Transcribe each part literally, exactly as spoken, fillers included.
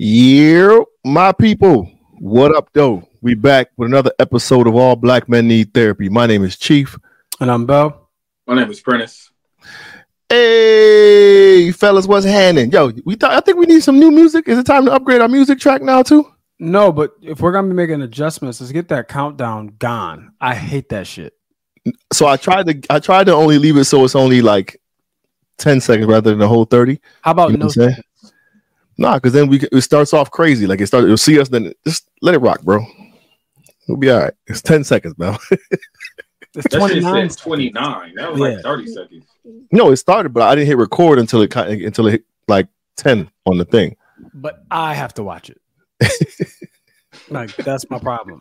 Yeah, my people. What up, though? We back with another episode of All Black Men Need Therapy. My name is Chief. And I'm Bell. My name is Prentice. Hey, fellas, what's happening? Yo, we th- I think we need some new music. Is it time to upgrade our music track now, too? No, but if we're going to be making adjustments, let's get that countdown gone. I hate that shit. So I tried to I tried to only leave it so it's only like ten seconds rather than the whole thirty. How about you know no seconds? Nah, because then we it starts off crazy. Like it starts, you'll see us, then just let it rock, bro. We'll be all right. It's ten seconds, bro. It's twenty-nine. twenty-nine. That was yeah. like thirty seconds. No, it started, but I didn't hit record until it until it hit like ten on the thing. But I have to watch it. Like that's my problem.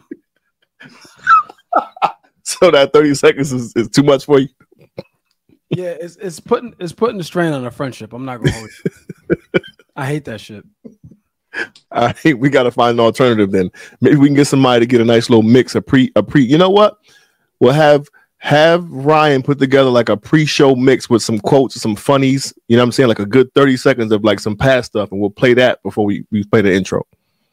So that thirty seconds is, is too much for you. Yeah, it's it's putting it's putting the strain on a friendship. I'm not gonna hold you. I hate that shit. I think we got to find an alternative. Then maybe we can get somebody to get a nice little mix, a pre, a pre. You know what? We'll have have Ryan put together like a pre-show mix with some quotes, some funnies. You know what I'm saying? Like a good thirty seconds of like some past stuff, and we'll play that before we, we play the intro.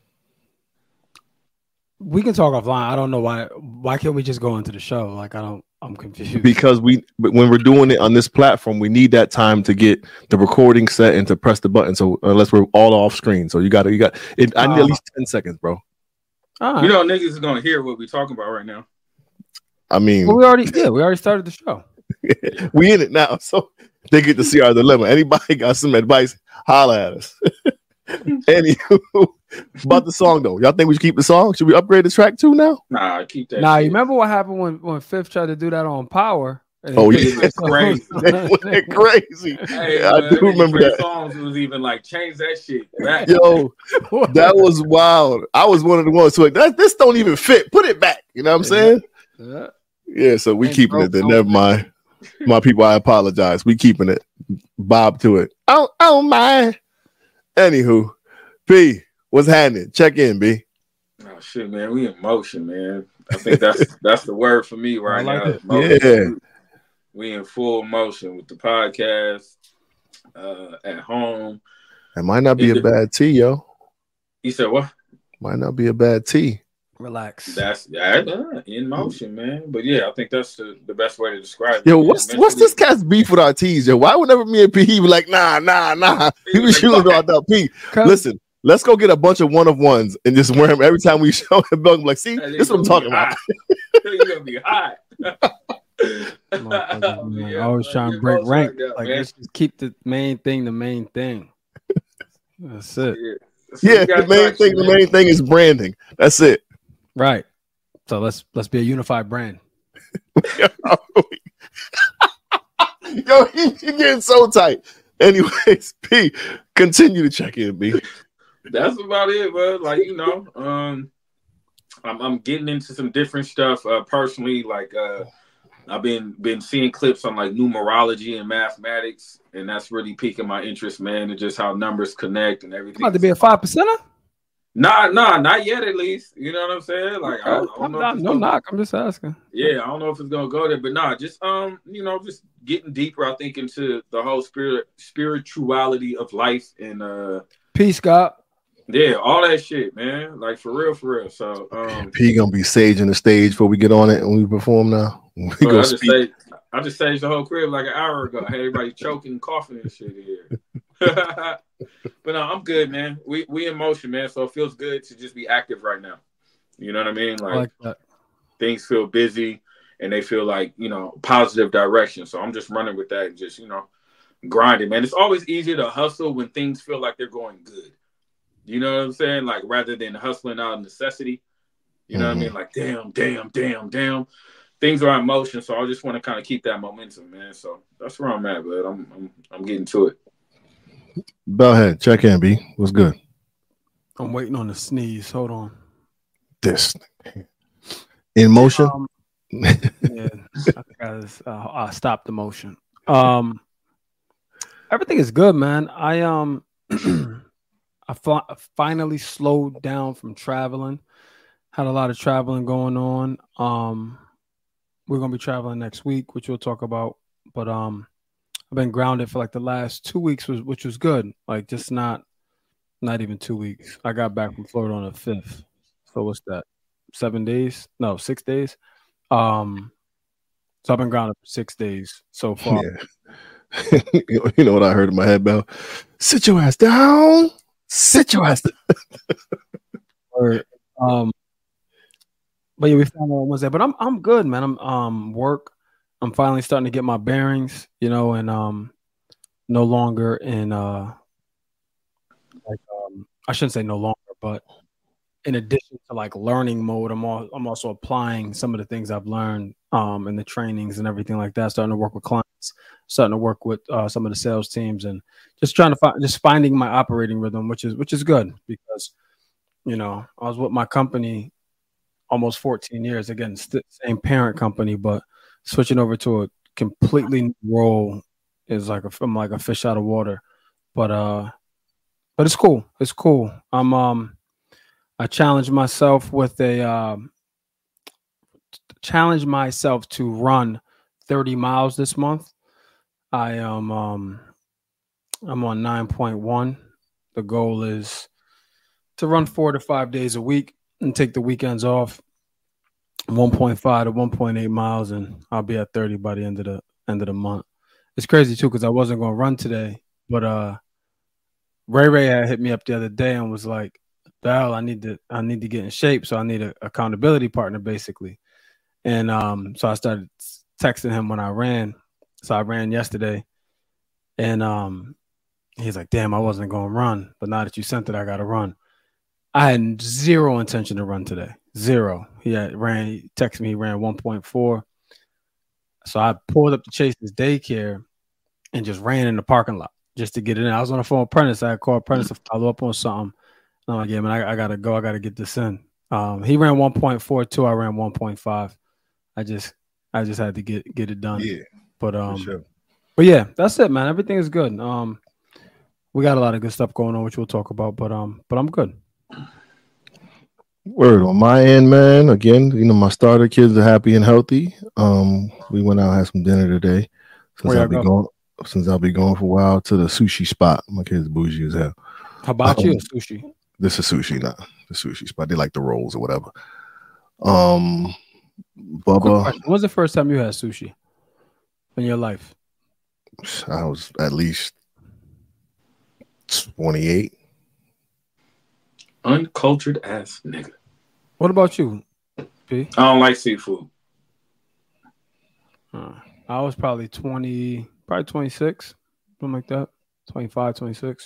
We can talk offline. I don't know why. Why can't we just go into the show? Like I don't. I'm confused. Because we, when we're doing it on this platform, we need that time to get the recording set and to press the button. So unless we're all off screen, so you got to, you got it. I need uh, at least ten seconds, bro. Right. You know, niggas is gonna hear what we're talking about right now. I mean, well, we already, yeah, we already started the show. We in it now, so they get to see our dilemma. Anybody got some advice? Holla at us. Anywho, about the song though, y'all think we should keep the song? Should we upgrade the track too now? Nah, keep that. Nah, shit. You remember what happened when when Fifth tried to do that on Power? Oh yeah, it's crazy. They went crazy. Hey, I man, do remember that. Songs was even like change that shit back. Yo, that was wild. I was one of the ones who like that. This don't even fit. Put it back. You know what I'm saying? Yeah. Yeah. So we keeping it. Then never mind. My people, I apologize. We keeping it. Bob to it. Oh, oh my. Anywho. P, what's happening? Check in, B. Oh shit, man, we in motion, man. I think that's that's the word for me right like now. Yeah, we in full motion with the podcast uh, at home. It might not be it, a bad tea, yo. You said what? Might not be a bad tea. Relax. That's that uh, in motion, man. But yeah, I think that's the, the best way to describe it. Yo, what's what's this cat's beef with our teas, yo? Why whenever me and P he be like, nah, nah, nah. He was shooting about that P. Listen. Let's go get a bunch of one of ones and just wear them every time we show him. Like, see, hey, this is what I'm talking about. You're gonna be hot. I always trying to break rank. Like, that, like let's just keep the main thing the main thing. That's it. Yeah, so yeah the main thing, the main thing is branding. That's it. Right. So let's let's be a unified brand. Yo, he, he getting so tight. Anyways, P, continue to check in, B. That's about it, bro. Like, you know, um, I'm, I'm getting into some different stuff uh, personally. Like, uh, I've been been seeing clips on like numerology and mathematics, and that's really piquing my interest, man. And just how numbers connect and everything. About to be a five percenter? Nah, nah, not yet. At least, you know what I'm saying. Like, I don't, I don't I'm know not, no gonna, knock. I'm just asking. Yeah, I don't know if it's gonna go there, but nah, just um, you know, just getting deeper. I think into the whole spirit spirituality of life and uh, peace, God. Yeah, all that shit, man. Like for real, for real. So um P gonna be saging the stage before we get on it and we perform now. We bro, I just say I just saged the whole crib like an hour ago. I had everybody choking, coughing and shit here. But no, I'm good, man. We we in motion, man. So it feels good to just be active right now. You know what I mean? Like, I like that. Things feel busy and they feel like, you know, positive direction. So I'm just running with that and just, you know, grinding, man. It's always easier to hustle when things feel like they're going good. You know what I'm saying? Like rather than hustling out of necessity. You know mm-hmm. what I mean? Like damn, damn, damn, damn. Things are in motion, so I just want to kind of keep that momentum, man. So that's where I'm at, but I'm I'm I'm getting to it. Go ahead, check in, B. What's good? I'm waiting on the sneeze. Hold on. This in motion. Um, yeah, I think I, just, uh, I stopped the motion. Um, everything is good, man. I um. I fi- finally slowed down from traveling. Had a lot of traveling going on. Um, we're gonna be traveling next week, which we'll talk about. But um, I've been grounded for like the last two weeks, was, which was good. Like just not Not even two weeks. I got back from Florida on the fifth. So what's that? Seven days? No, six days. Um, so I've been grounded for six days so far. Yeah. You know what I heard in my head, Bell? Sit your ass down. Sit your ass down. Or, um, but yeah, we found out on Wednesday. But I'm I'm good, man. I'm um work. I'm finally starting to get my bearings, you know, and um, no longer in uh. Like um, I shouldn't say no longer, but in addition to like learning mode, I'm all, I'm also applying some of the things I've learned um in the trainings and everything like that. Starting to work with clients, starting to work with uh, some of the sales teams, and just trying to find, just finding my operating rhythm, which is which is good because you know I was with my company almost fourteen years. Again, st- same parent company, but switching over to a completely new role is like a I'm like a fish out of water, but uh. But it's cool. It's cool. I'm um I challenged myself with a um challenge myself to run thirty miles this month. I am um I'm on nine point one. The goal is to run four to five days a week and take the weekends off. one point five to one point eight miles, and I'll be at thirty by the end of the end of the month. It's crazy too because I wasn't going to run today, but uh. Ray Ray had hit me up the other day and was like, "Val, I need to, I need to get in shape, so I need an accountability partner, basically." And um, so I started texting him when I ran. So I ran yesterday, and um, he's like, "Damn, I wasn't going to run, but now that you sent it, I got to run." I had zero intention to run today, zero. He had ran, he texted me, he ran one point four. So I pulled up to Chase's daycare and just ran in the parking lot. Just to get it in. I was on the phone with Prentice. I had called Prentice to follow up on something. I'm like, yeah, man, I, I got to go. I got to get this in. Um, he ran one point four two. I ran one point five. I just I just had to get get it done. Yeah. But, um, sure. but yeah, that's it, man. Everything is good. Um, we got a lot of good stuff going on, which we'll talk about. But um, but I'm good. Word on my end, man. Again, you know, my starter kids are happy and healthy. Um, we went out and had some dinner today. Since I'll be go? going since I'll be going for a while to the sushi spot. My kids bougie as hell. How about um, you, sushi? This is sushi, not the sushi spot. They like the rolls or whatever. Um Bubba. When was the first time you had sushi in your life? I was at least twenty-eight. Uncultured ass nigga. What about you, P? I don't like seafood. Uh, I was probably twenty, probably twenty-six, something like that. twenty-five, twenty-six.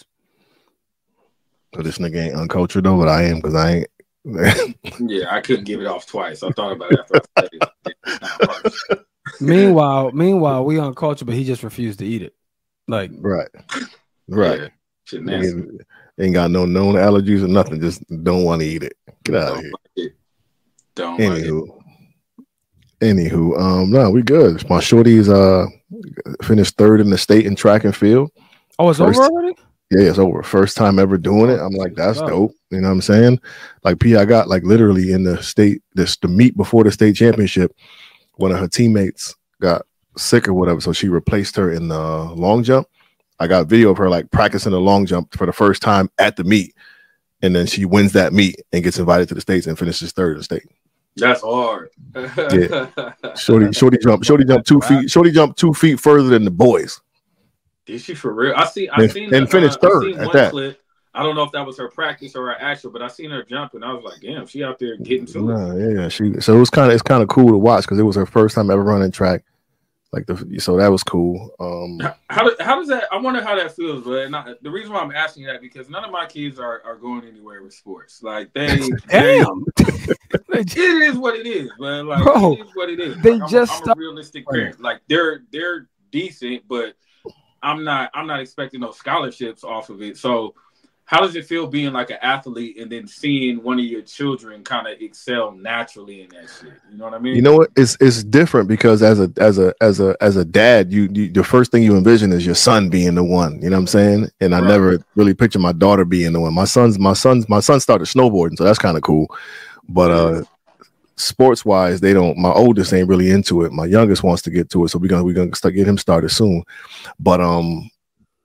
So this nigga ain't uncultured though, but I am because I ain't. Yeah, I couldn't give it off twice. I thought about it after I said it. It's not meanwhile, meanwhile, we uncultured, but he just refused to eat it. Like right, right. Yeah, shit nasty. Ain't, ain't got no known allergies or nothing. Just don't want to eat it. Get out Don't of here. Like it. Don't Anywho, like it. anywho, um, no, we good. My shorties uh finished third in the state in track and field. Oh, it's First, over already? Yeah, it's over. First time ever doing it. I'm like, that's dope. You know what I'm saying? Like P, I got like literally in the state, this the meet before the state championship. One of her teammates got sick or whatever, so she replaced her in the long jump. I got video of her like practicing the long jump for the first time at the meet, and then she wins that meet and gets invited to the states and finishes third in the state. That's hard. Yeah, shorty, shorty jump, shorty jump two feet, shorty jump two feet further than the boys. Did she for real? I see. I and, seen and the, finished uh, third I seen at one that. clip. I don't know if that was her practice or her actual, but I seen her jumping. I was like, damn, she out there getting to nah, it. Yeah, she. So it was kind of it's kind of cool to watch because it was her first time ever running track. Like the so that was cool. Um, how, how, do, how does that? I wonder how that feels. But not, the reason why I'm asking that because none of my kids are, are going anywhere with sports. Like they, damn, they, it is what it is. But like Bro, it is what it is. They like, I'm, just a, I'm a realistic parent. Like they're they're decent, but I'm not I'm not expecting no scholarships off of it. So how does it feel being like an athlete and then seeing one of your children kind of excel naturally in that shit? You know what I mean? You know what? It's it's different because as a as a as a as a dad, you, you the first thing you envision is your son being the one. You know what I'm saying? And I Right. never really pictured my daughter being the one. My son's my son's my son started snowboarding, so that's kind of cool. But uh, sports wise, they don't. My oldest ain't really into it. My youngest wants to get to it, so we're gonna we're gonna start get him started soon. But um.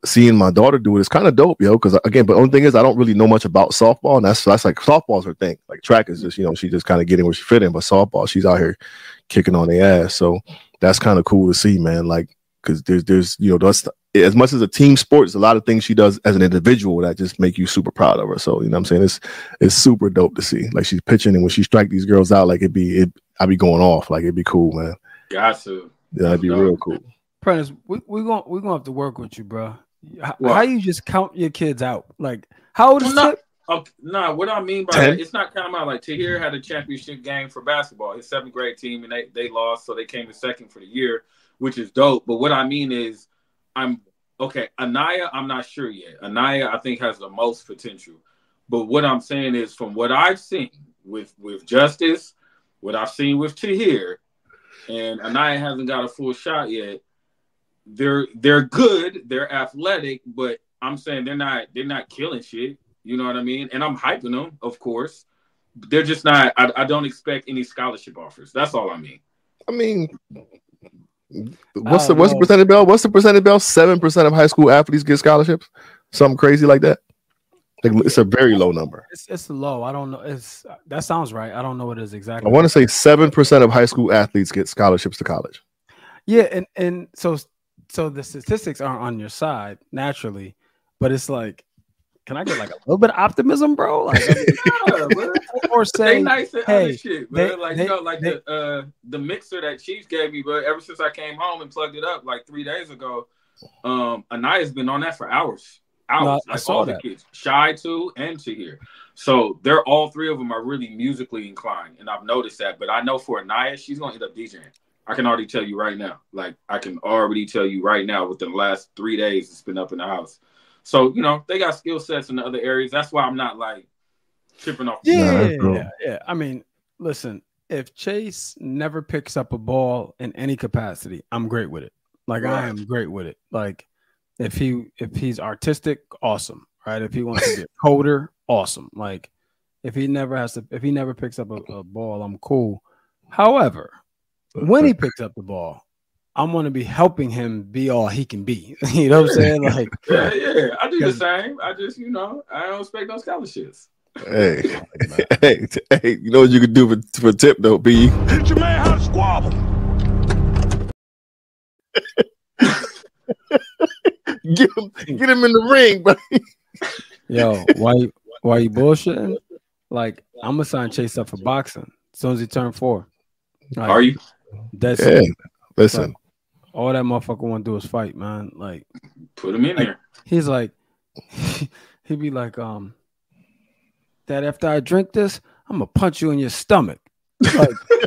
seeing my daughter do it is kind of dope, yo. Because again, but the only thing is, I don't really know much about softball, and that's that's like softball's her thing. Like track is just, you know, she just kind of getting where she fit in, but softball, she's out here kicking on their ass. So that's kind of cool to see, man. Like, because there's there's you know, that's as much as a team sport, there's a lot of things she does as an individual that just make you super proud of her. So you know what I'm saying? It's it's super dope to see. Like she's pitching, and when she strike these girls out, like it'd be it, I'd be going off. Like it'd be cool, man. Got to. Yeah, that'd be no. real cool. Prentice, we we gonna we gonna have to work with you, bro. How, how you just count your kids out? Like how old is well, Tip? Okay, nah, what I mean by ten? that, it's not counting out. Like Tahir had a championship game for basketball, his seventh grade team, and they, they lost, so they came in second for the year, which is dope. But what I mean is, I'm okay. Anaya, I'm not sure yet. Anaya, I think, has the most potential. But what I'm saying is, from what I've seen with with Justice, what I've seen with Tahir, and Anaya hasn't got a full shot yet. They're they're good, they're athletic, but I'm saying they're not they're not killing shit. You know what I mean? And I'm hyping them, of course. They're just not. I, I don't expect any scholarship offers. That's all I mean. I mean, what's the know. what's the percentage, Bell? What's the percentage, Bell? Seven percent of high school athletes get scholarships. Something crazy like that. Like, it's a very low number. It's it's low. I don't know. It's that sounds right. I don't know what it is exactly. I want to say seven percent of high school athletes get scholarships to college. Yeah, and and so so the statistics aren't on your side naturally, but it's like, can I get like a little bit of optimism, bro? Like, I mean, Yeah, bro. or say, They nice and hey, other shit, bro. they- like they- you know, like they- the uh the mixer that Chiefs gave me, but ever since I came home and plugged it up like three days ago, um, Anaya's been on that for hours, hours. No, I like saw all that. the kids, Shy too, and Tahir. So they're all three of them are really musically inclined, and I've noticed that. But I know for Anaya, she's gonna end up DJing. I can already tell you right now. Like I can already tell you right now. Within the last three days, it's been up in the house. So, you know, they got skill sets in the other areas. That's why I'm not like tripping off. Yeah, Nah, yeah, that's dope. yeah, yeah. I mean, listen, if Chase never picks up a ball in any capacity, I'm great with it. Like I Right. am great with it. Like if he if he's artistic, awesome. Right. If he wants to be a coder, awesome. Like if he never has to if he never picks up a, a ball, I'm cool. However, when he picks up the ball, I'm gonna be helping him be all he can be. You know what I'm saying? Like Yeah, yeah. I do the same. I just, you know, I don't expect no scholarships. Hey, hey, t- hey, you know what you could do for, for Tip though, B? Teach your man how to squabble. Get him, get him in the ring, bro. Yo, why you why you bullshitting? Like, I'm gonna sign Chase up for boxing as soon as he turned four. Like, Are you? That's Yeah, listen. all that motherfucker want to do is fight, man. Like, Put him in there. he's like, he'd be like, um, that after I drink this, I'm gonna punch you in your stomach. Like,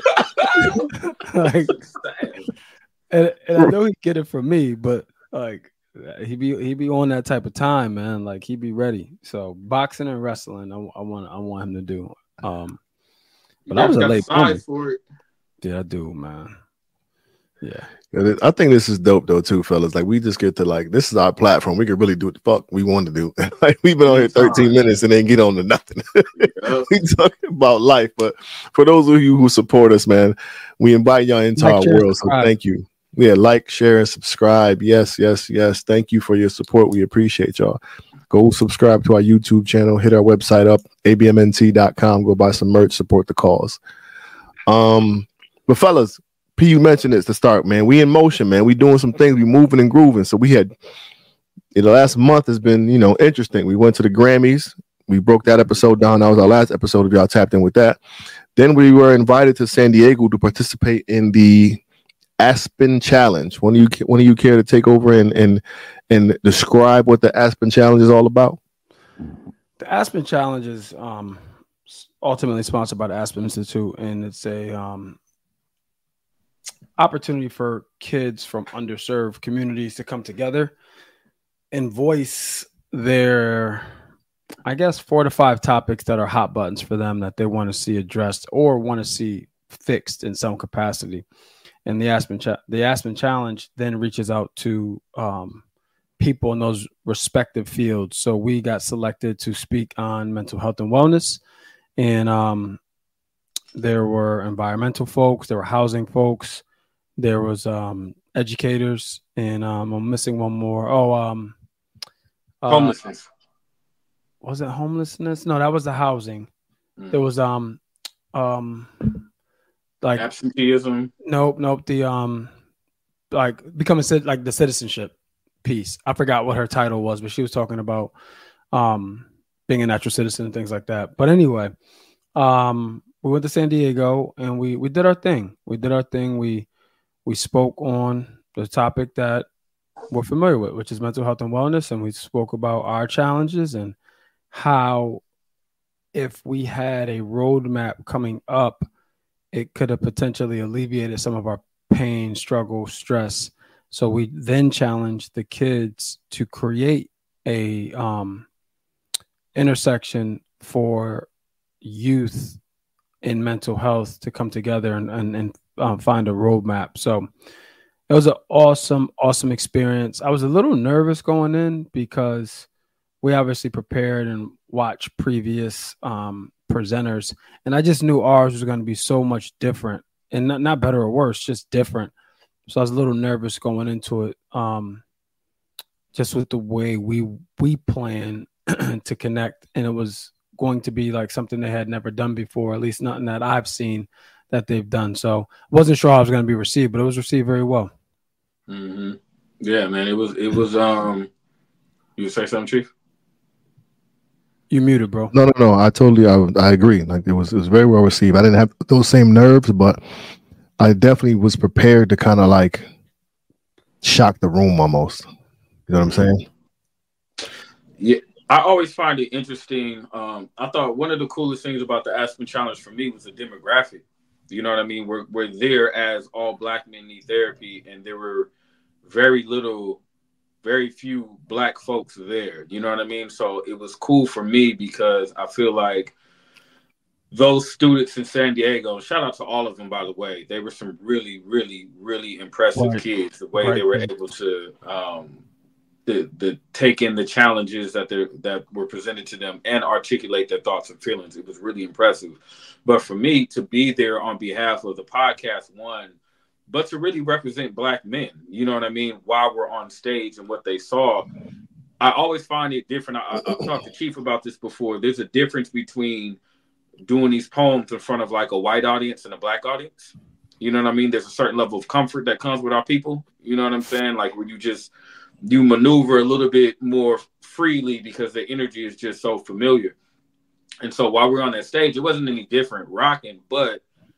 like and, and I know he'd get it from me, but like he be he be on that type of time, man. Like he'd be ready. So boxing and wrestling, I, I want I want him to do. Um, but I was a got the late size bloomer. for it. Yeah, I do, man. Yeah, I think this is dope though too, fellas. Like we just get to like this is our platform. We can really do what the fuck we want to do. Like we've been on here thirteen minutes and then get on to nothing. Yeah. We talking about life, but for those of you who support us, man, we invite y'all into Like, our share, world. So subscribe. thank you. Yeah, like, share, and subscribe. Yes, yes, yes. Thank you for your support. We appreciate y'all. Go subscribe to our YouTube channel. Hit our website up, A B M N T dot com. Go buy some merch. Support the cause. Um, but fellas, P, you mentioned it to start, man. We in motion, man. We doing some things. We moving and grooving. So we had the last month has been, you know, interesting. We went to the Grammys. We broke that episode down. That was our last episode. If y'all tapped in with that. Then we were invited to San Diego to participate in the Aspen Challenge. One of you, one of you care to take over and and and describe what the Aspen Challenge is all about? the Aspen Challenge is um ultimately sponsored by the Aspen Institute, and it's a um opportunity for kids from underserved communities to come together and voice their, I guess, four to five topics that are hot buttons for them that they want to see addressed or want to see fixed in some capacity. And the Aspen Cha- the Aspen Challenge then reaches out to um, people in those respective fields. So we got selected to speak on mental health and wellness, and um, there were environmental folks, there were housing folks, there was um, educators, and um, I'm missing one more. Oh, um, Uh, Homelessness. Was it homelessness? No, that was the housing. Mm. There was um um like absenteeism. Nope, nope. The um like becoming like the citizenship piece. I forgot what her title was, but she was talking about um being a natural citizen and things like that. But anyway, um we went to San Diego and we we did our thing. We did our thing. We we spoke on the topic that we're familiar with, which is mental health and wellness, and we spoke about our challenges and how if we had a roadmap coming up, it could have potentially alleviated some of our pain, struggle, stress. So we then challenged the kids to create a um, intersection for youth in mental health to come together and, and, and um, find a roadmap. So it was an awesome, awesome experience. I was a little nervous going in because we obviously prepared and watched previous um, presenters, and I just knew ours was going to be so much different, and not, not better or worse, just different. So I was a little nervous going into it, um, just with the way we we plan to connect, and it was going to be like something they had never done before, at least nothing that I've seen that they've done. So I wasn't sure how it was going to be received, but it was received very well. Mm-hmm. Yeah, man, it was it was. Um, you say something, Chief? You muted, bro. No, no, no. I totally, I, I agree. Like it was, it was very well received. I didn't have those same nerves, but I definitely was prepared to kind of like shock the room almost. You know what I'm saying? Yeah, I always find it interesting. Um, I thought one of the coolest things about the Aspen Challenge for me was the demographic. You know what I mean? We're we're there as all Black men need therapy, and there were very little. very few Black folks there. You know what I mean? So it was cool for me because I feel like those students in San Diego, shout out to all of them, by the way, they were some really, really, really impressive right. kids, the way right. they were able to um, the, the take in the challenges that they that were presented to them and articulate their thoughts and feelings. It was really impressive. But for me to be there on behalf of the podcast, one, but to really represent Black men, you know what I mean, while we're on stage and what they saw, I always find it different. I, I've talked to Chief about this before. There's a difference between doing these poems in front of like a white audience and a Black audience. You know what I mean? There's a certain level of comfort that comes with our people. You know what I'm saying? Like where you just, you maneuver a little bit more freely because the energy is just so familiar. And so while we're on that stage, it wasn't any different rocking, but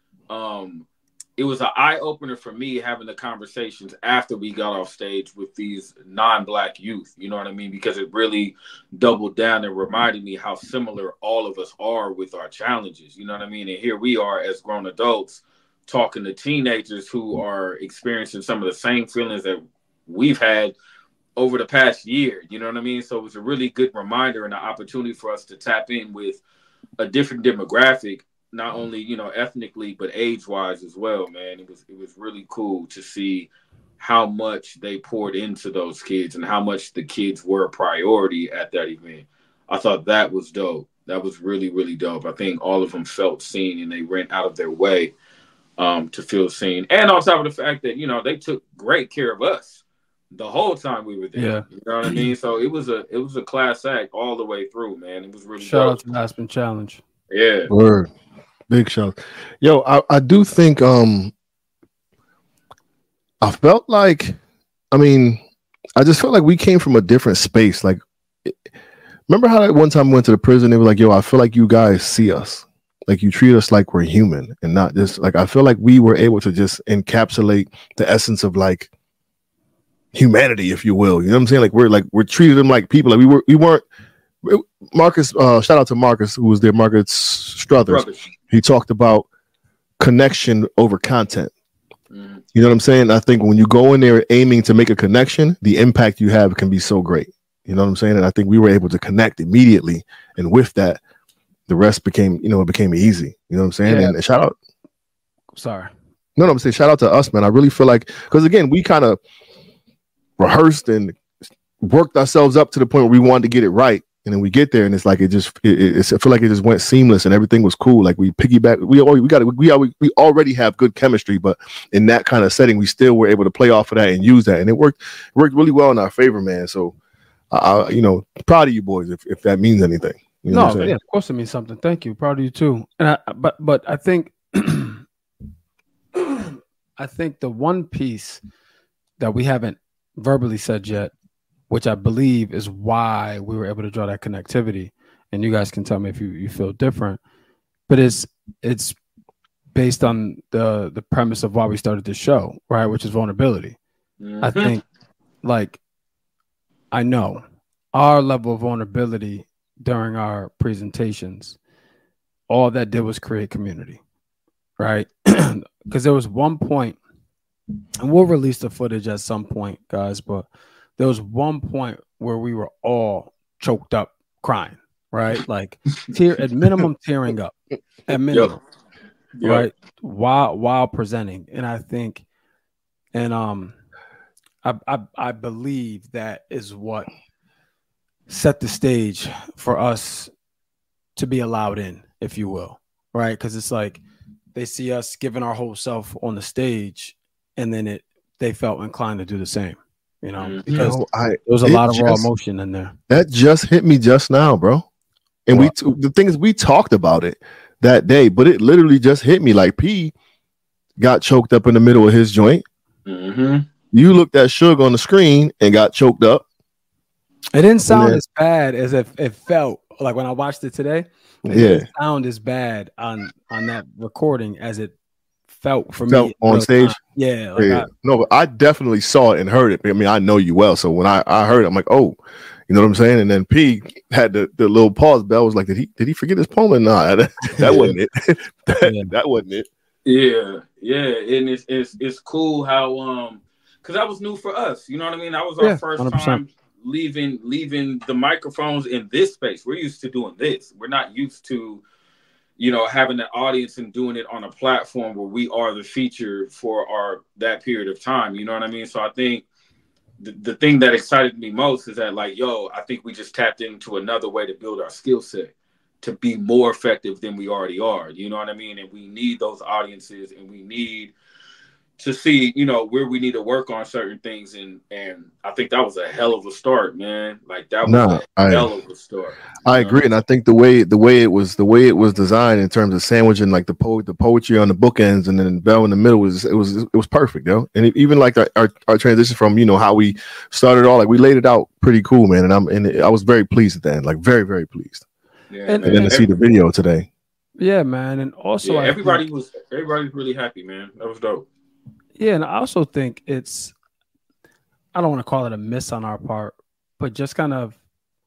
um, it was an eye-opener for me having the conversations after we got off stage with these non-Black youth, you know what I mean? Because it really doubled down and reminded me how similar all of us are with our challenges, you know what I mean? And here we are as grown adults talking to teenagers who are experiencing some of the same feelings that we've had over the past year, you know what I mean? So it was a really good reminder and an opportunity for us to tap in with a different demographic, not only, you know, ethnically, but age-wise as well, man. It was it was really cool to see how much they poured into those kids and how much the kids were a priority at that event. I thought that was dope. That was really, really dope. I think all of them felt seen and they went out of their way um, to feel seen. And on top of the fact that, you know, they took great care of us the whole time we were there. Yeah. You know what I mean? So it was a it was a class act all the way through, man. It was really Shout dope. out to the Aspen Challenge. Yeah. Word. Big shout. Yo, I, I do think um I felt like I mean, I just felt like we came from a different space. Like remember how that one time we went to the prison, they were like, yo, I feel like you guys see us. Like you treat us like we're human and not just like I feel like we were able to just encapsulate the essence of like humanity, if you will. You know what I'm saying? Like we're like we're treated them like people. Like we were we weren't Marcus, uh, shout out to Marcus, who was there, Marcus Struthers. Brothers. He talked about connection over content. Mm. You know what I'm saying? I think when you go in there aiming to make a connection, the impact you have can be so great. You know what I'm saying? And I think we were able to connect immediately. And with that, the rest became, you know, it became easy. You know what I'm saying? Yeah. And shout out. Sorry. No, no, I'm saying shout out to us, man. I really feel like, because again, we kind of rehearsed and worked ourselves up to the point where we wanted to get it right. And then we get there, and it's like it just. It, it's, I feel like it just went seamless, and everything was cool. Like we piggyback. We already, we got we already, we already have good chemistry, but in that kind of setting, we still were able to play off of that and use that, and it worked. It worked really well in our favor, man. So I, I, you know, proud of you boys if, if that means anything. You know no, yeah, of course it means something. Thank you. Proud of you too. And I, but but I think I think the one piece that we haven't verbally said yet, which I believe is why we were able to draw that connectivity, and you guys can tell me if you, you feel different, but it's it's based on the the premise of why we started this show, right? Which is vulnerability. Mm-hmm. I think, like, I know our level of vulnerability during our presentations, all that did was create community, right? Because there was one point, and we'll release the footage at some point, guys, but there was one point where we were all choked up crying, right? Like, tear at minimum tearing up, at minimum, yep. Yep. right? While while presenting, and I think, and um, I I, I believe that is what set the stage for us to be allowed in, if you will, right? Because it's like they see us giving our whole self on the stage, and then it they felt inclined to do the same, you know, because you know, I, there was a lot of just, raw emotion in there. That just hit me just now, bro. And what? we the thing is, we talked about it that day, but it literally just hit me. Like, P got choked up in the middle of his joint. Mm-hmm. You looked at Suge on the screen and got choked up. It didn't sound then, as bad as it, it felt like when I watched it today. It yeah, didn't sound as bad on on that recording as it felt for felt me on stage. Time. Yeah, like yeah. I, no, but I definitely saw it and heard it. I mean, I know you well, so when I, I heard it, I'm like, oh, you know what I'm saying? And then P had the, the little pause bell. Was like, did he did he forget his poem? Nah, that, that wasn't it. that, yeah. that wasn't it. Yeah, yeah, and it's it's it's cool how um because that was new for us. You know what I mean? That was our yeah, first one hundred percent. Time leaving leaving the microphones in this space. We're used to doing this. We're not used to, you know, having an audience and doing it on a platform where we are the feature for our that period of time. You know what I mean? So I think the, the thing that excited me most is that, like, yo, I think we just tapped into another way to build our skill set to be more effective than we already are. You know what I mean? And we need those audiences, and we need to see, you know, where we need to work on certain things. And and I think that was a hell of a start, man. Like, that was nah, a hell I, of a start. I know? agree. And I think the way the way it was the way it was designed in terms of sandwiching like the po- the poetry on the bookends and then Bell in the middle was it was it was perfect, yo. And it, even like our, our, our transition from, you know, how we started all, like, we laid it out pretty cool, man. And I'm and I was very pleased at the end, like very, very pleased. Yeah, and, and then to see the video today. Yeah, man. And also yeah, I everybody think, was everybody was really happy, man. That was dope. Yeah, and I also think it's, I don't want to call it a miss on our part, but just kind of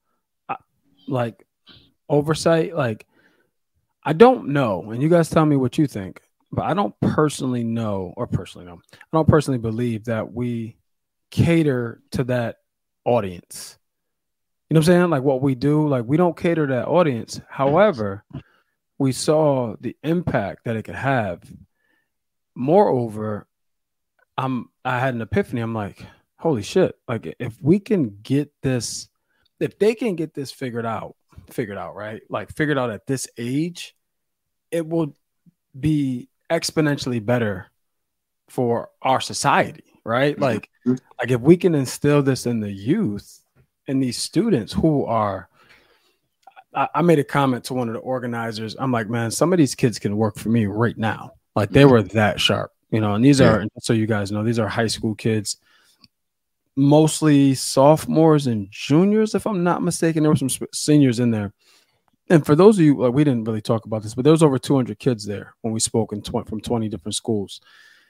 like oversight. Like, I don't know, and you guys tell me what you think, but I don't personally know, or personally know, I don't personally believe that we cater to that audience. You know what I'm saying? Like, what we do, like, we don't cater to that audience. However, we saw the impact that it could have. Moreover, I'm, I had an epiphany. I'm like, holy shit. Like, if we can get this, if they can get this figured out, figured out, right? Like, figured out at this age, it will be exponentially better for our society, right? Like, like if we can instill this in the youth and these students who are, I, I made a comment to one of the organizers. I'm like, man, some of these kids can work for me right now. Like, they were that sharp. You know, and these yeah. are, so you guys know, these are high school kids, mostly sophomores and juniors, if I'm not mistaken. There were some seniors in there. And for those of you, like, we didn't really talk about this, but there was over two hundred kids there when we spoke in tw- from twenty different schools.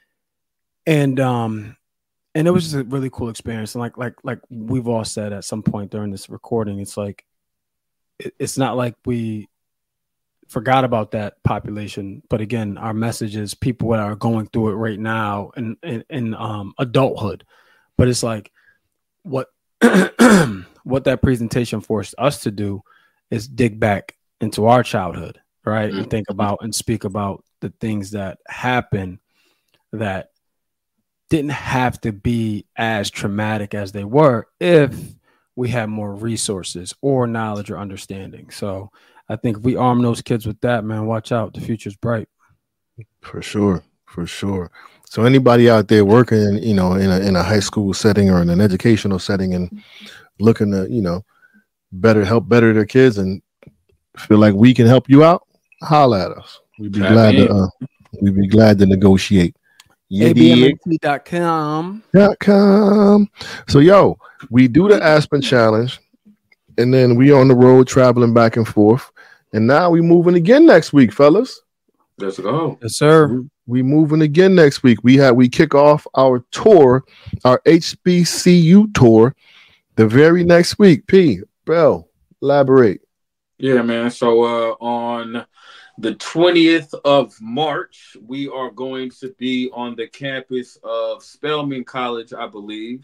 And, um, and it was just a really cool experience. And like, like, like we've all said at some point during this recording, it's like, it, it's not like we forgot about that population, but again, our message is people that are going through it right now in in, in um, adulthood. But it's like what what that presentation forced us to do is dig back into our childhood, right, and think about and speak about the things that happen that didn't have to be as traumatic as they were if we had more resources or knowledge or understanding. So I think if we arm those kids with that, man, watch out. The future's bright. For sure. For sure. So anybody out there working, you know, in a in a high school setting or in an educational setting and looking to, you know, better help better their kids and feel like we can help you out, holla at us. We'd be Tap glad in. to uh, we'd be glad to negotiate. A B M N T dot com. Dot com. So yo, we do the Aspen Challenge, and then we on the road traveling back and forth. And now we moving again next week, fellas. Let's go. Yes, sir. We, we moving again next week. We have we kick off our tour, our H B C U tour, the very next week. P. Bell, elaborate. Yeah, man. So uh, on the twentieth of March, we are going to be on the campus of Spelman College, I believe.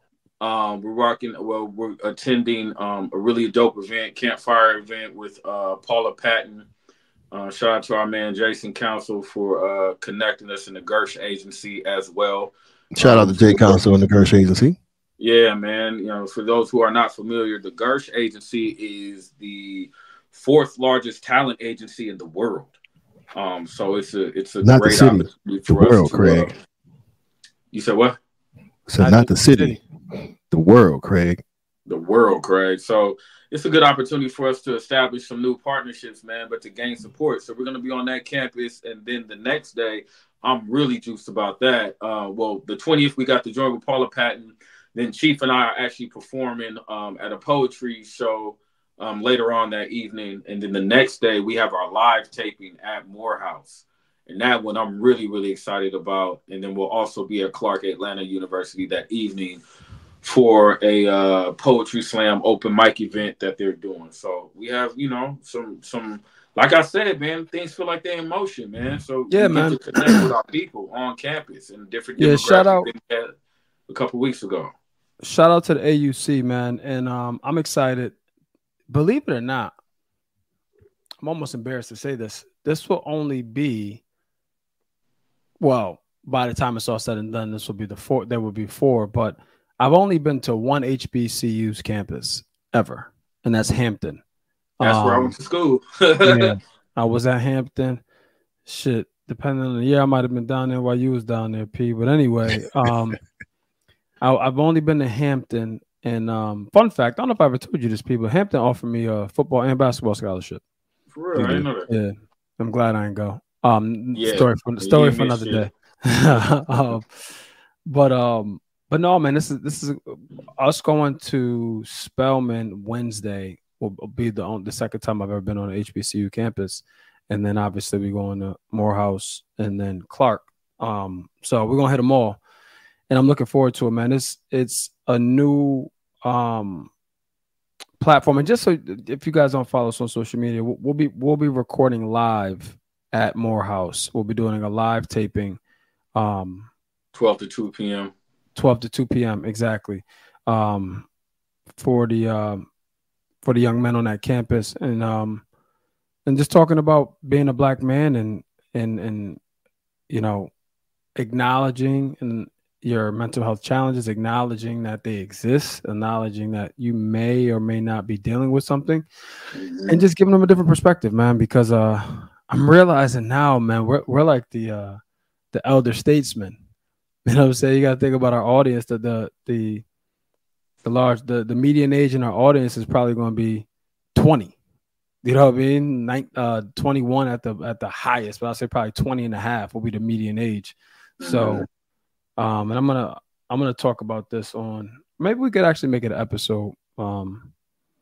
Um, we're rocking. Well, we're attending um, a really dope event, campfire event with uh, Paula Patton. Uh, shout out to our man Jason Council for uh, connecting us in the Gersh Agency as well. Shout um, out to Jay Council and the Gersh Agency. Yeah, man. You know, for those who are not familiar, the Gersh Agency is the fourth largest talent agency in the world. Um, so it's a it's a not great the city, opportunity the for us world, to, Craig. Uh, you said what? So not, not the city, city, the world, Craig. The world, Craig. So it's a good opportunity for us to establish some new partnerships, man, but to gain support. So we're going to be on that campus, and then the next day, I'm really juiced about that. Uh, well, the twentieth, we got to join with Paula Patton. Then Chief and I are actually performing um, at a poetry show um, later on that evening. And then the next day, we have our live taping at Morehouse. And that one I'm really, really excited about. And then we'll also be at Clark Atlanta University that evening for a uh, poetry slam open mic event that they're doing. So we have, you know, some, some like I said, man, things feel like they're in motion, man. So yeah, we man. get to connect with our people on campus and different yeah, demographics shout out. than we had a couple weeks ago. Shout out to the A U C, man. And um, I'm excited. Believe it or not, I'm almost embarrassed to say this. This will only be, well, by the time it's all said and done, this will be the four. There will be four, but I've only been to one H B C U's campus ever, and that's Hampton. That's um, where I went to school. yeah, I was at Hampton. Shit, depending on the year, I might have been down there while you was down there, P. But anyway, um, I, I've only been to Hampton. And um, fun fact, I don't know if I ever told you this, P, but Hampton offered me a football and basketball scholarship. For real, I didn't know that. Yeah, I'm glad I didn't go. Um, Yeah, story for story you for missed another it. day. um, but um, but no, man, this is this is us going to Spelman Wednesday will be the only, the second time I've ever been on an H B C U campus, and then obviously we're going to Morehouse and then Clark. Um, so we're gonna hit them all, and I'm looking forward to it, man. It's it's a new um platform, and just so if you guys don't follow us on social media, we'll, we'll be we'll be recording live at Morehouse. We'll be doing a live taping, um, twelve to two p.m. twelve to two p.m. exactly, um, for the um, for the young men on that campus, and um, and just talking about being a black man and and and you know, acknowledging and your mental health challenges, acknowledging that they exist, acknowledging that you may or may not be dealing with something, and just giving them a different perspective, man. Because uh, I'm realizing now, man, we're we're like the uh, the elder statesmen. You know what I'm saying? You got to think about our audience. That the the the large the the median age in our audience is probably going to be twenty. You know what I mean? Nine, uh, twenty-one at the at the highest, but I'll say probably twenty and a half will be the median age. So. Um, and I'm gonna I'm gonna talk about this on, maybe we could actually make it an episode. Um,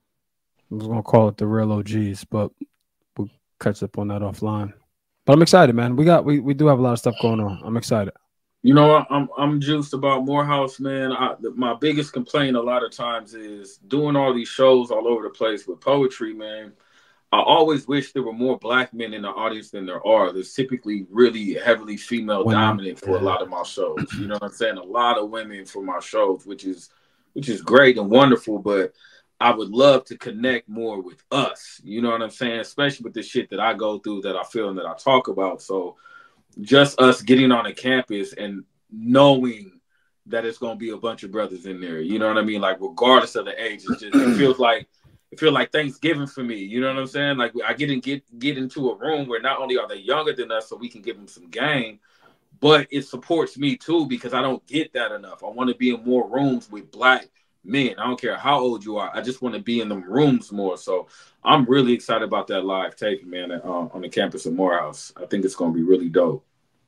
I was gonna call it the real O Gs, but we'll catch up on that offline. But I'm excited, man. We got we, we do have a lot of stuff going on. I'm excited. You know, I'm I'm juiced about Morehouse, man. I, my biggest complaint a lot of times is doing all these shows all over the place with poetry, man. I always wish there were more black men in the audience than there are. There's typically really heavily female women. Dominant for a lot of my shows. You know what I'm saying? A lot of women for my shows, which is which is great and wonderful, but I would love to connect more with us. You know what I'm saying? Especially with the shit that I go through, that I feel and that I talk about. So just us getting on a campus and knowing that it's going to be a bunch of brothers in there. You know what I mean? Like, regardless of the age, it's just, it feels like It feels like Thanksgiving for me. You know what I'm saying? Like, I get in, get get into a room where not only are they younger than us, so we can give them some game, but it supports me too, because I don't get that enough. I want to be in more rooms with black men. I don't care how old you are. I just want to be in them rooms more. So I'm really excited about that live taping, man, uh, on the campus of Morehouse. I think it's going to be really dope.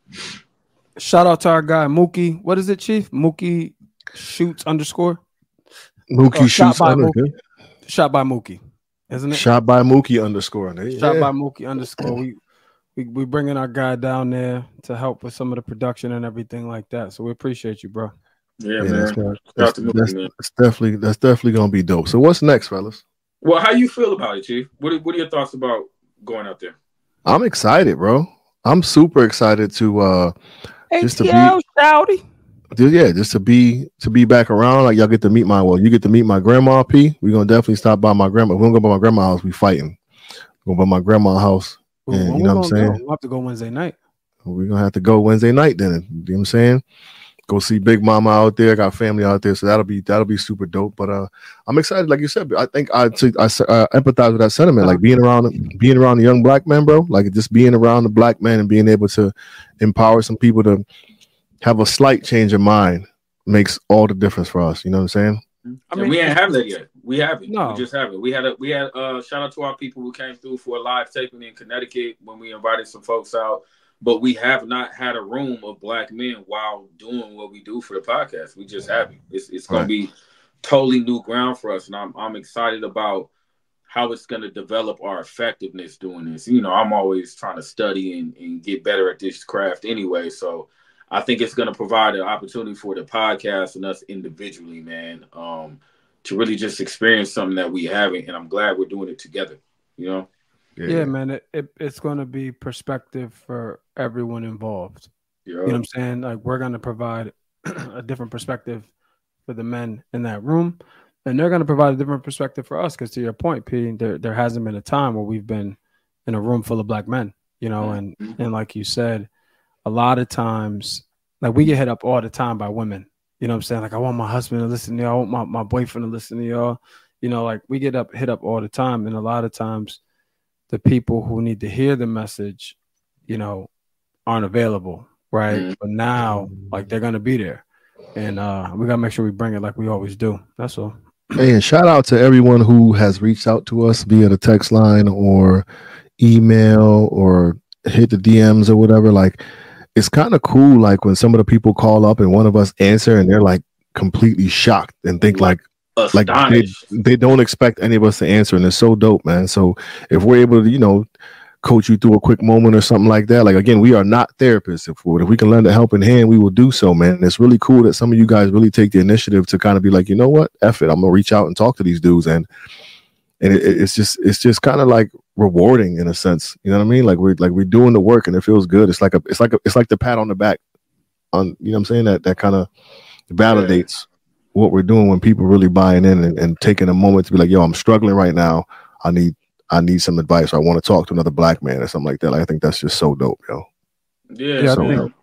Shout out to our guy Mookie. What is it, Chief? Mookie Shoots underscore. Mookie oh, Shoots shot by underscore. Mookie. Shot by Mookie, isn't it? Shot by Mookie underscore. Yeah. Shot by Mookie underscore. We we we bringing our guy down there to help with some of the production and everything like that. So we appreciate you, bro. Yeah, Yeah, man. that's, Shout that's, out to Mookie, that's, man. that's definitely that's definitely gonna be dope. So what's next, fellas? Well, how you feel about it, Chief? What are, what are your thoughts about going out there? I'm excited, bro. I'm super excited to uh just to be Shouty. Dude, yeah, just to be to be back around. Like y'all get to meet my well, you get to meet my grandma. P. We're gonna definitely stop by my grandma. We're gonna go by my grandma's house. We fighting. We're going by my grandma's house. Ooh, And, when you we know what I'm gonna saying? go? We'll have to go Wednesday night. We're gonna have to go Wednesday night then. You know what I'm saying? Go see Big Mama out there. Got family out there, so that'll be that'll be super dope. But uh, I'm excited, like you said. I think I t- I uh, empathize with that sentiment, like being around being around the young black men, bro. Like just being around the black men and being able to empower some people to have a slight change of mind makes all the difference for us. You know what I'm saying? I mean, we ain't have that yet. We haven't. No. We just haven't. We had a we had uh shout out to our people who came through for a live taping in Connecticut when we invited some folks out. But we have not had a room of black men while doing what we do for the podcast. We just haven't. It's it's gonna Right. be totally new ground for us, and I'm I'm excited about how it's gonna develop our effectiveness doing this. You know, I'm always trying to study and, and get better at this craft anyway. So I think it's gonna provide an opportunity for the podcast and us individually, man, um, to really just experience something that we haven't. And I'm glad we're doing it together. You know. Yeah, man, it, it it's going to be perspective for everyone involved. Yeah. You know what I'm saying? Like we're going to provide a different perspective for the men in that room, and they're going to provide a different perspective for us. Because to your point, P, there there hasn't been a time where we've been in a room full of black men. You know, and Mm-hmm. and like you said, a lot of times, like we get hit up all the time by women. You know what I'm saying? Like I want my husband to listen to y'all. I want my, my boyfriend to listen to y'all. You know, like we get up hit up all the time, and a lot of times the people who need to hear the message, you know, aren't available, right? Mm-hmm. But now, like, they're going to be there. And uh, we got to make sure we bring it like we always do. That's all. Hey, and shout out to everyone who has reached out to us via the text line or email or hit the D Ms or whatever. Like, it's kind of cool, like, when some of the people call up and one of us answer and they're, like, completely shocked and think, like, like they, Astonished. they don't expect any of us to answer, and it's so dope, man. So if we're able to, you know, coach you through a quick moment or something like that, like again, we are not therapists. If, if we can lend a helping hand, we will do so, man. And it's really cool that some of you guys really take the initiative to kind of be like, you know what, F it, I'm gonna reach out and talk to these dudes, and and it, it's just it's just kind of like rewarding in a sense, you know what I mean? Like we're like we're doing the work and it feels good. It's like a it's like a, it's like the pat on the back on, you know what I'm saying, that that kind of validates what we're doing when people really buying in and, and taking a moment to be like, yo, I'm struggling right now. I need I need some advice. Or I want to talk to another black man or something like that. Like, I think that's just so dope, yo. Yeah, Yeah, I so think- dope.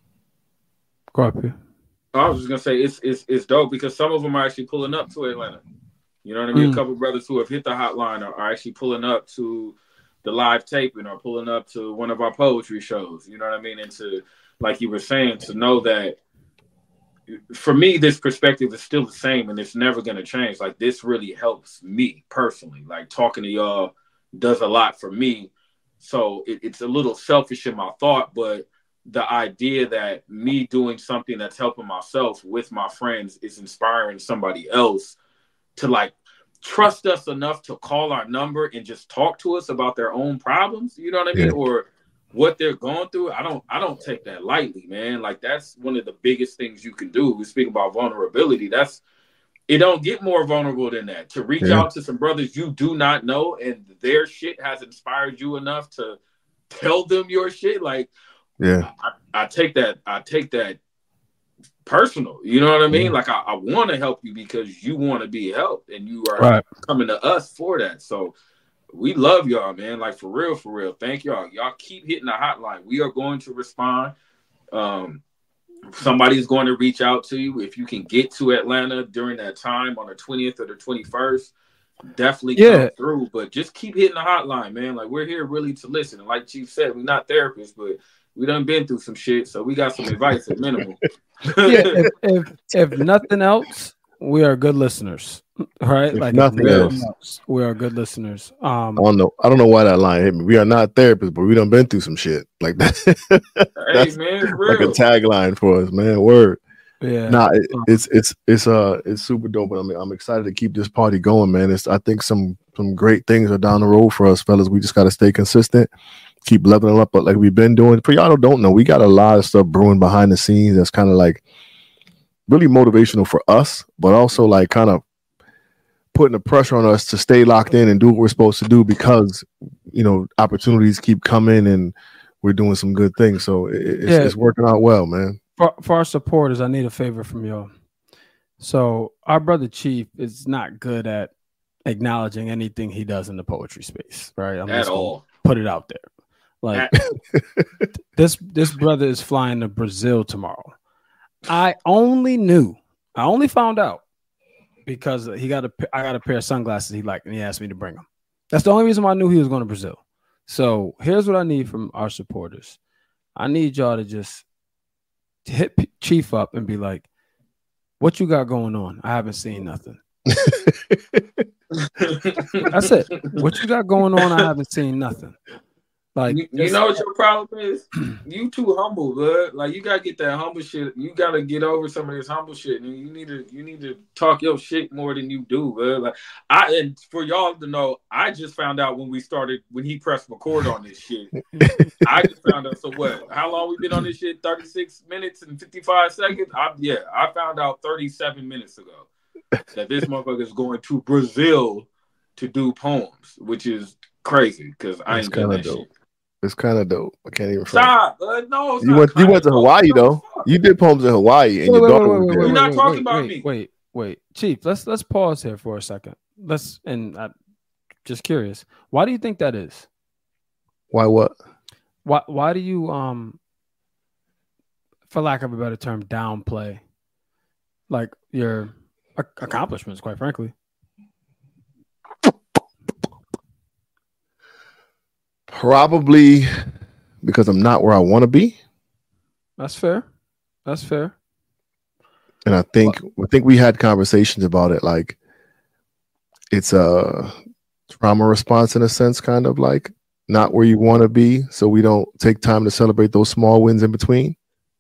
Go ahead, P. I was just gonna say it's it's it's dope because some of them are actually pulling up to Atlanta. You know what I mean? Mm. A couple brothers who have hit the hotline are, are actually pulling up to the live taping or pulling up to one of our poetry shows. You know what I mean? And to, like you were saying, to know that for me, this perspective is still the same and it's never gonna change. Like this really helps me personally. Like talking to y'all does a lot for me. So it, it's a little selfish in my thought, but the idea that me doing something that's helping myself with my friends is inspiring somebody else to like trust us enough to call our number and just talk to us about their own problems, you know what I mean? Yeah. Or what they're going through. I don't I don't take that lightly, man. Like that's one of the biggest things you can do. We speak about vulnerability. That's it don't get more vulnerable than that. To reach Yeah. out to some brothers you do not know and their shit has inspired you enough to tell them your shit. Like Yeah. I, I take that, I take that personal. You know what I mean? Yeah. Like I, I want to help you because you want to be helped and you are Right. coming to us for that. So we love y'all, man. Like for real, for real. Thank y'all. Y'all keep hitting the hotline. We are going to respond. Um, somebody's going to reach out to you. If you can get to Atlanta during that time on the twentieth or the twenty-first, definitely Yeah. come through. But just keep hitting the hotline, man. Like we're here really to listen. And like Chief said, we're not therapists, but we done been through some shit, so we got some advice at minimum. Yeah, if, if if nothing else, we are good listeners, right? If like nothing else. else, we are good listeners. Um, I don't know. I don't know why that line hit me. We are not therapists, but we done been through some shit like that. Hey man, it's like a real. tagline for us, man. Word. yeah, Nah, it, it's it's it's uh it's super dope. But I mean, I'm excited to keep this party going, man. It's I think some some great things are down the road for us, fellas. We just got to stay consistent, keep leveling up like we've been doing. For y'all who don't know, we got a lot of stuff brewing behind the scenes. That's kind of like really motivational for us, but also like kind of putting the pressure on us to stay locked in and do what we're supposed to do because you know opportunities keep coming and we're doing some good things. So it, it's, Yeah. it's working out well, man. for, for our supporters, I need a favor from y'all. So our brother Chief is not good at acknowledging anything he does in the poetry space, right? I'm At just gonna all. put it out there. Like this, this brother is flying to Brazil tomorrow. I only knew, I only found out because he got a, I got a pair of sunglasses he liked, and he asked me to bring them. That's the only reason why I knew he was going to Brazil. So here's what I need from our supporters. I need y'all to just hit P- Chief up and be like, "What you got going on? I haven't seen nothing." That's it. What you got going on? I haven't seen nothing. Like you, you know what your problem is? You too humble, bud. Like you gotta get that humble shit. You gotta get over some of this humble shit. And you need to you need to talk your shit more than you do, bud. Like I and for y'all to know, I just found out when we started when he pressed record on this shit. I just found out. So what? How long we been on this shit? thirty-six minutes and fifty-five seconds. I, yeah, I found out thirty-seven minutes ago that this motherfucker is going to Brazil to do poems, which is crazy because I It's ain't done kinda that dope. shit. It's kind of dope. I can't even. front. Stop, uh, no, it's You not went. You kinda went to dope. Hawaii What though. the fuck? You did poems in Hawaii, and Wait, your wait, daughter wait, was wait, there. wait, We're not wait, talking wait, about wait, me. Wait, wait, Chief. Let's let's pause here for a second. Let's and I'm just curious. Why do you think that is? Why? What? Why why do you um, for lack of a better term, downplay like your ac- accomplishments? Quite frankly, Probably because I'm not where I want to be, that's fair. That's fair. and I think I think we had conversations about it. Like it's a trauma response in a sense, kind of like not where you want to be, so we don't take time to celebrate those small wins in between.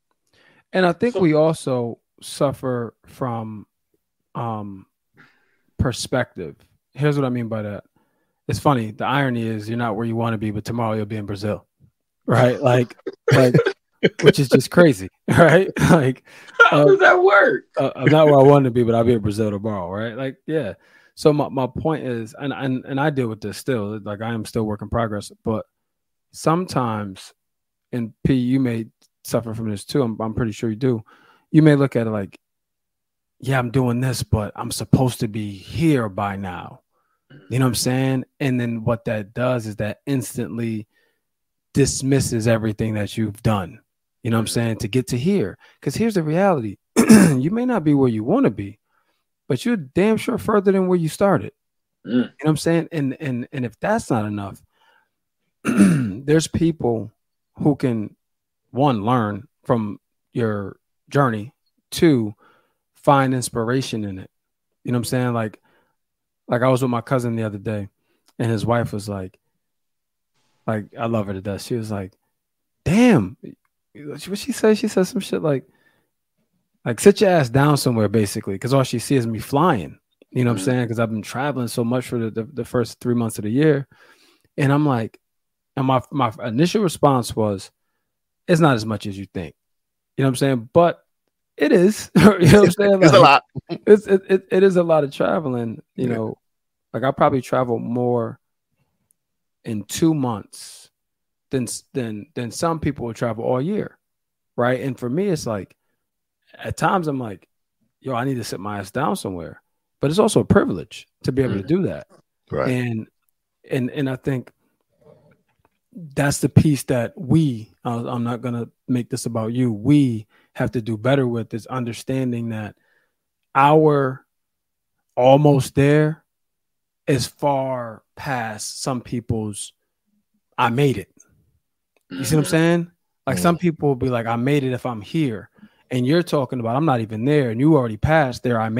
And I think So- we also suffer from um, perspective. Here's what I mean by that. It's funny. The irony is you're not where you want to be, but tomorrow you'll be in Brazil, right? Like, like, which is just crazy, right? Like, How uh, does that work? uh, I'm not where I want to be, but I'll be in Brazil tomorrow, right? Like, yeah. So my, my point is, and, and and I deal with this still. Like, I am still work in progress, but sometimes, and P, you may suffer from this too. I'm, I'm pretty sure you do. You may look at it like, yeah, I'm doing this, but I'm supposed to be here by now. You know what I'm saying? And then what that does is that instantly dismisses everything that you've done. You know what I'm saying? To get to here. Because here's the reality. You may not be where you want to be, but you're damn sure further than where you started. Mm. You know what I'm saying? And and and if that's not enough, there's people who can, one, learn from your journey, two, find inspiration in it. You know what I'm saying? Like, like I was with my cousin the other day, and his wife was like, like, I love her to death. She was like, damn. What she said? She said some shit like, like, sit your ass down somewhere, basically, because all she sees is me flying. You know what I'm saying? Because I've been traveling so much for the, the, the first three months of the year. And I'm like, and my, my initial response was, it's not as much as you think. You know what I'm saying? But it is. You know what I'm saying? It's Like, a lot. It's it, it, it is a lot of traveling, you Yeah. know. Like I probably travel more in two months than than than some people will travel all year, right? And for me, it's like at times I'm like, yo, I need to sit my ass down somewhere. But it's also a privilege to be able to do that. Right. And and and I think that's the piece that we, uh, I'm not gonna make this about you. We have to do better with is understanding that our almost there is far past some people's I made it. You see what I'm saying? Like Mhm. some people will be like, I made it if I'm here. And you're talking about I'm not even there and you already passed there, I made it.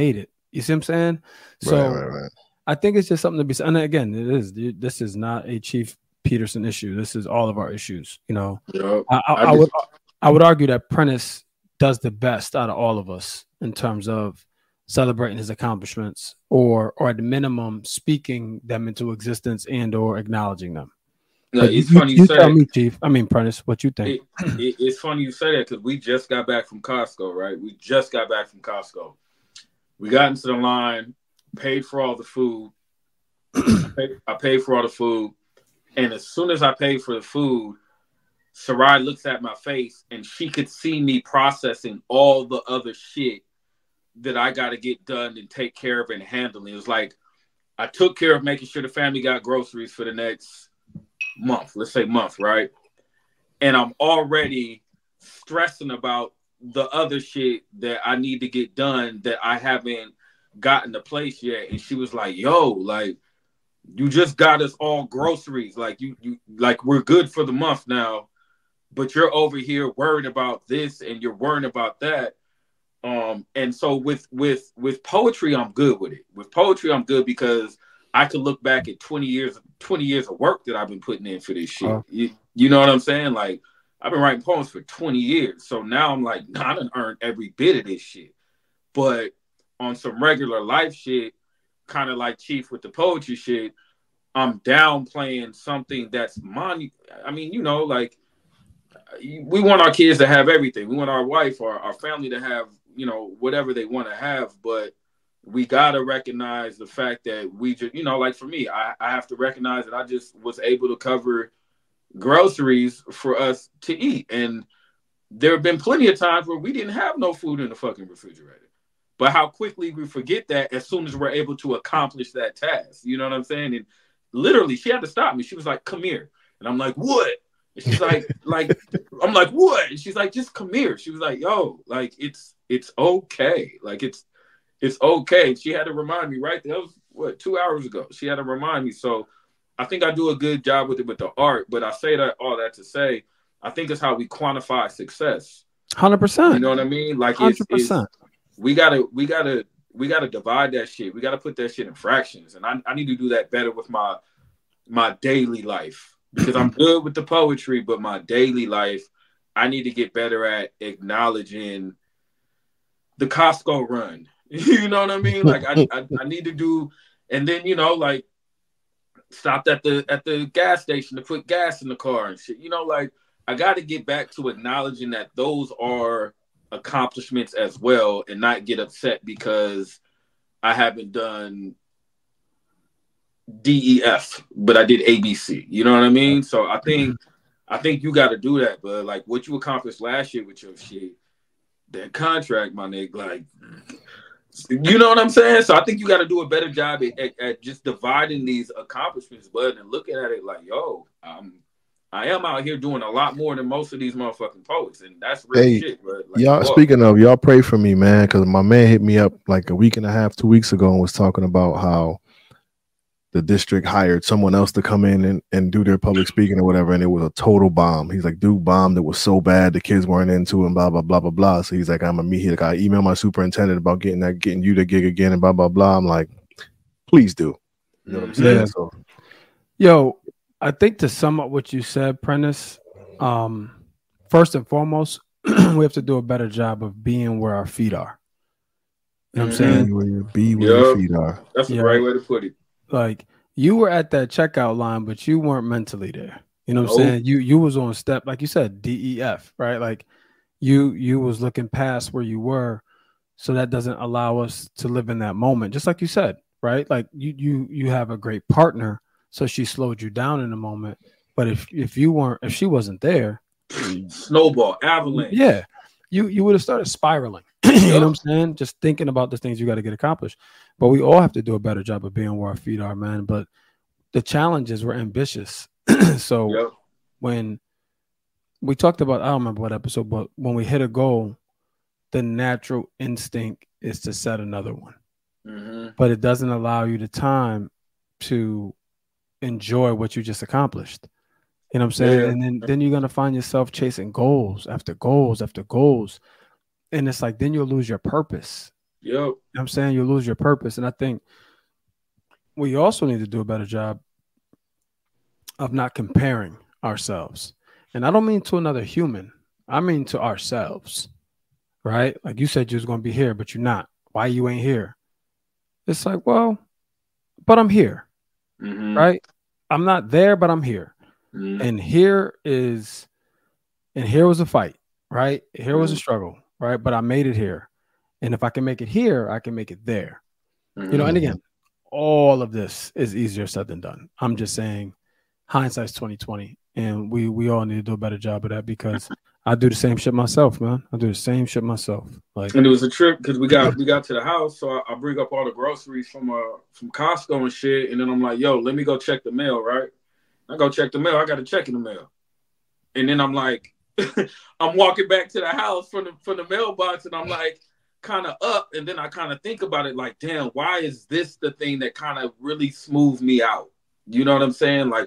You see what I'm saying? So right, right, right. I think it's just something to be said. And again, it is. This is not a Chief Peterson issue. This is all of our issues. You know, Yep. I, I, I I just- would I would argue that Prentice does the best out of all of us in terms of celebrating his accomplishments, or or at the minimum speaking them into existence and or acknowledging them. No, But it's you, funny you, you say tell that. me, Chief. I mean, Prentice, what you think? It, it, it's funny you say that because we just got back from Costco, right? We just got back from Costco. We got into the line, paid for all the food. I, paid, I paid for all the food. And as soon as I paid for the food, Sarai looks at my face and she could see me processing all the other shit that I got to get done and take care of and handling. It was like I took care of making sure the family got groceries for the next month, let's say month, right? And I'm already stressing about the other shit that I need to get done that I haven't gotten to place yet. And she was like, yo, like, you just got us all groceries. Like you, you like we're good for the month now, but you're over here worried about this and you're worrying about that. Um, and so with with with poetry, I'm good with it. With poetry, I'm good because I could look back at twenty years, twenty years of work that I've been putting in for this shit. Uh, you, you know what I'm saying? Like I've been writing poems for twenty years. So now I'm like, nah, I done earned every bit of this shit. But on some regular life shit, kind of like Chief with the poetry shit, I'm downplaying something that's mon. I mean, you know, like we want our kids to have everything. We want our wife or our family to have, you know, whatever they want to have. But we got to recognize the fact that we just, you know, like for me, I, I have to recognize that I just was able to cover groceries for us to eat. And there have been plenty of times where we didn't have no food in the fucking refrigerator. But how quickly we forget that as soon as we're able to accomplish that task. You know what I'm saying? And literally, she had to stop me. She was like, come here. And I'm like, what? And she's like, like, I'm like, what? And she's like, just come here. She was like, yo, like, it's it's okay. Like, it's it's okay. And she had to remind me, right? That was, what, two hours ago. She had to remind me. So I think I do a good job with it with the art. But I say that all that to say, I think it's how we quantify success. one hundred percent. You know what I mean? Like, one it's, hundred percent. it's we gotta, we gotta, we gotta divide that shit. We gotta put that shit in fractions, and I, I need to do that better with my my daily life because I'm good with the poetry, but my daily life, I need to get better at acknowledging the Costco run. You know what I mean? Like I, I, I need to do, and then you know, like stopped at the at the gas station to put gas in the car and shit. You know, like I got to get back to acknowledging that those are accomplishments as well and not get upset because I haven't done D E F, but I did A B C. You know what I mean? So I think I think you got to do that. But like what you accomplished last year with your shit, that contract, my nigga, like, you know what I'm saying? So I think you got to do a better job at, at, at just dividing these accomplishments, bud, and looking at it like, yo, um, I am out here doing a lot more than most of these motherfucking poets, and that's real Hey, shit, bro. Like, y'all, whoa. speaking of, y'all pray for me, man, because my man hit me up like a week and a half, two weeks ago, and was talking about how the district hired someone else to come in and, and do their public speaking or whatever, and it was a total bomb. He's like, dude, bombed. It was so bad, the kids weren't into it, and blah blah blah blah blah. So he's like, I'm gonna meet here. Like, I emailed my superintendent about getting that, getting you the gig again, and blah blah blah. I'm like, please do. You know what I'm saying? Yeah. So, Yo, I think to sum up what you said, Prentice, um, first and foremost, we have to do a better job of being where our feet are. You know what I'm saying? be where your, be where your Yup. feet are. That's the Yeah. right way to put it. Like you were at that checkout line, but you weren't mentally there. You know what I'm Nope. saying? You you was on step, like you said, D E F, right? Like you you was looking past where you were, so that doesn't allow us to live in that moment. Just like you said, right? Like you you you have a great partner, so she slowed you down in the moment. But if if you weren't, if she wasn't there, Snowball, avalanche. yeah, you you would have started spiraling. You know what I'm saying? Just thinking about the things you got to get accomplished. But we all have to do a better job of being where our feet are, man. But the challenge is we're ambitious. So Yep. when we talked about, I don't remember what episode, but when we hit a goal, the natural instinct is to set another one. Mm-hmm. But it doesn't allow you the time to enjoy what you just accomplished. You know what I'm saying? Yeah. And then, then you're going to find yourself chasing goals after goals after goals. And it's like, then you'll lose your purpose. Yep. You know I'm saying you lose your purpose. And I think we also need to do a better job of not comparing ourselves. And I don't mean to another human. I mean to ourselves, right? Like you said you was going to be here, but you're not. Why you ain't here? It's like, well, but I'm here, mm-hmm. right? I'm not there, but I'm here. Mm-hmm. And here is, and here was a fight, right? Here was a struggle, right? But I made it here. And if I can make it here, I can make it there. Mm-hmm. You know, and again, all of this is easier said than done. I'm just saying hindsight's twenty twenty. And we we all need to do a better job of that because I do the same shit myself, man. I do the same shit myself. Like, and it was a trip because we got we got to the house, so I, I bring up all the groceries from uh from Costco and shit, and then I'm like, yo, let me go check the mail, right? I go check the mail. I got a check in the mail, and then I'm like, I'm walking back to the house from the from the mailbox, and I'm like, kind of up, and then I kind of think about it, like, damn, why is this the thing that kind of really smooths me out? You know what I'm saying? Like.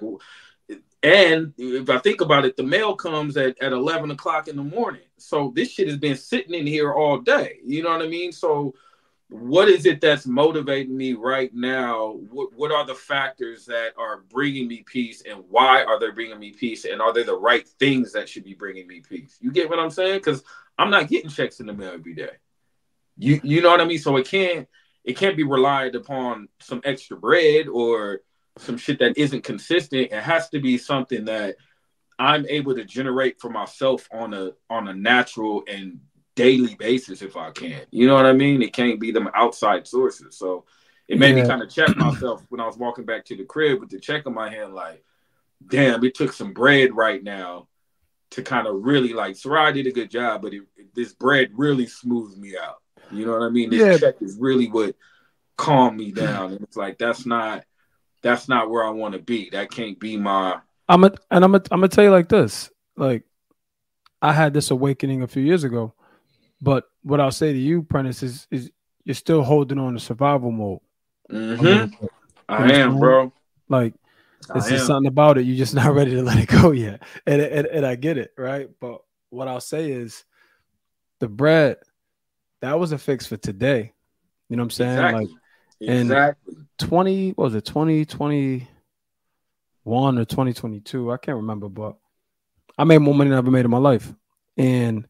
And if I think about it, the mail comes at, at eleven o'clock in the morning. So this shit has been sitting in here all day. You know what I mean? So what is it that's motivating me right now? What, what are the factors that are bringing me peace, and why are they bringing me peace? And are they the right things that should be bringing me peace? You get what I'm saying? Because I'm not getting checks in the mail every day. You you know what I mean? So it can't it can't be relied upon some extra bread or some shit that isn't consistent. It has to be something that I'm able to generate for myself on a on a natural and daily basis if I can. You know what I mean? It can't be them outside sources. So it made yeah. me kind of check myself when I was walking back to the crib with the check in my hand, like, damn, it took some bread right now to kind of really, like, Sarai did a good job, but it, this bread really smooths me out. You know what I mean? This yeah. check is really what calmed me down. And it's like, that's not That's not where I want to be. That can't be my. I'm a, and I'm a, I'm gonna tell you like this. Like, I had this awakening a few years ago, but what I'll say to you, Prentice, is is you're still holding on to survival mode. Mm-hmm. I am, bro. Like, it's just something about it. You're just not ready to let it go yet, and, and and I get it, right? But what I'll say is, the bread, that was a fix for today. You know what I'm saying? Exactly. Like. Exactly. And twenty, what was it, twenty twenty-one or twenty twenty-two? I can't remember, but I made more money than I ever made in my life. And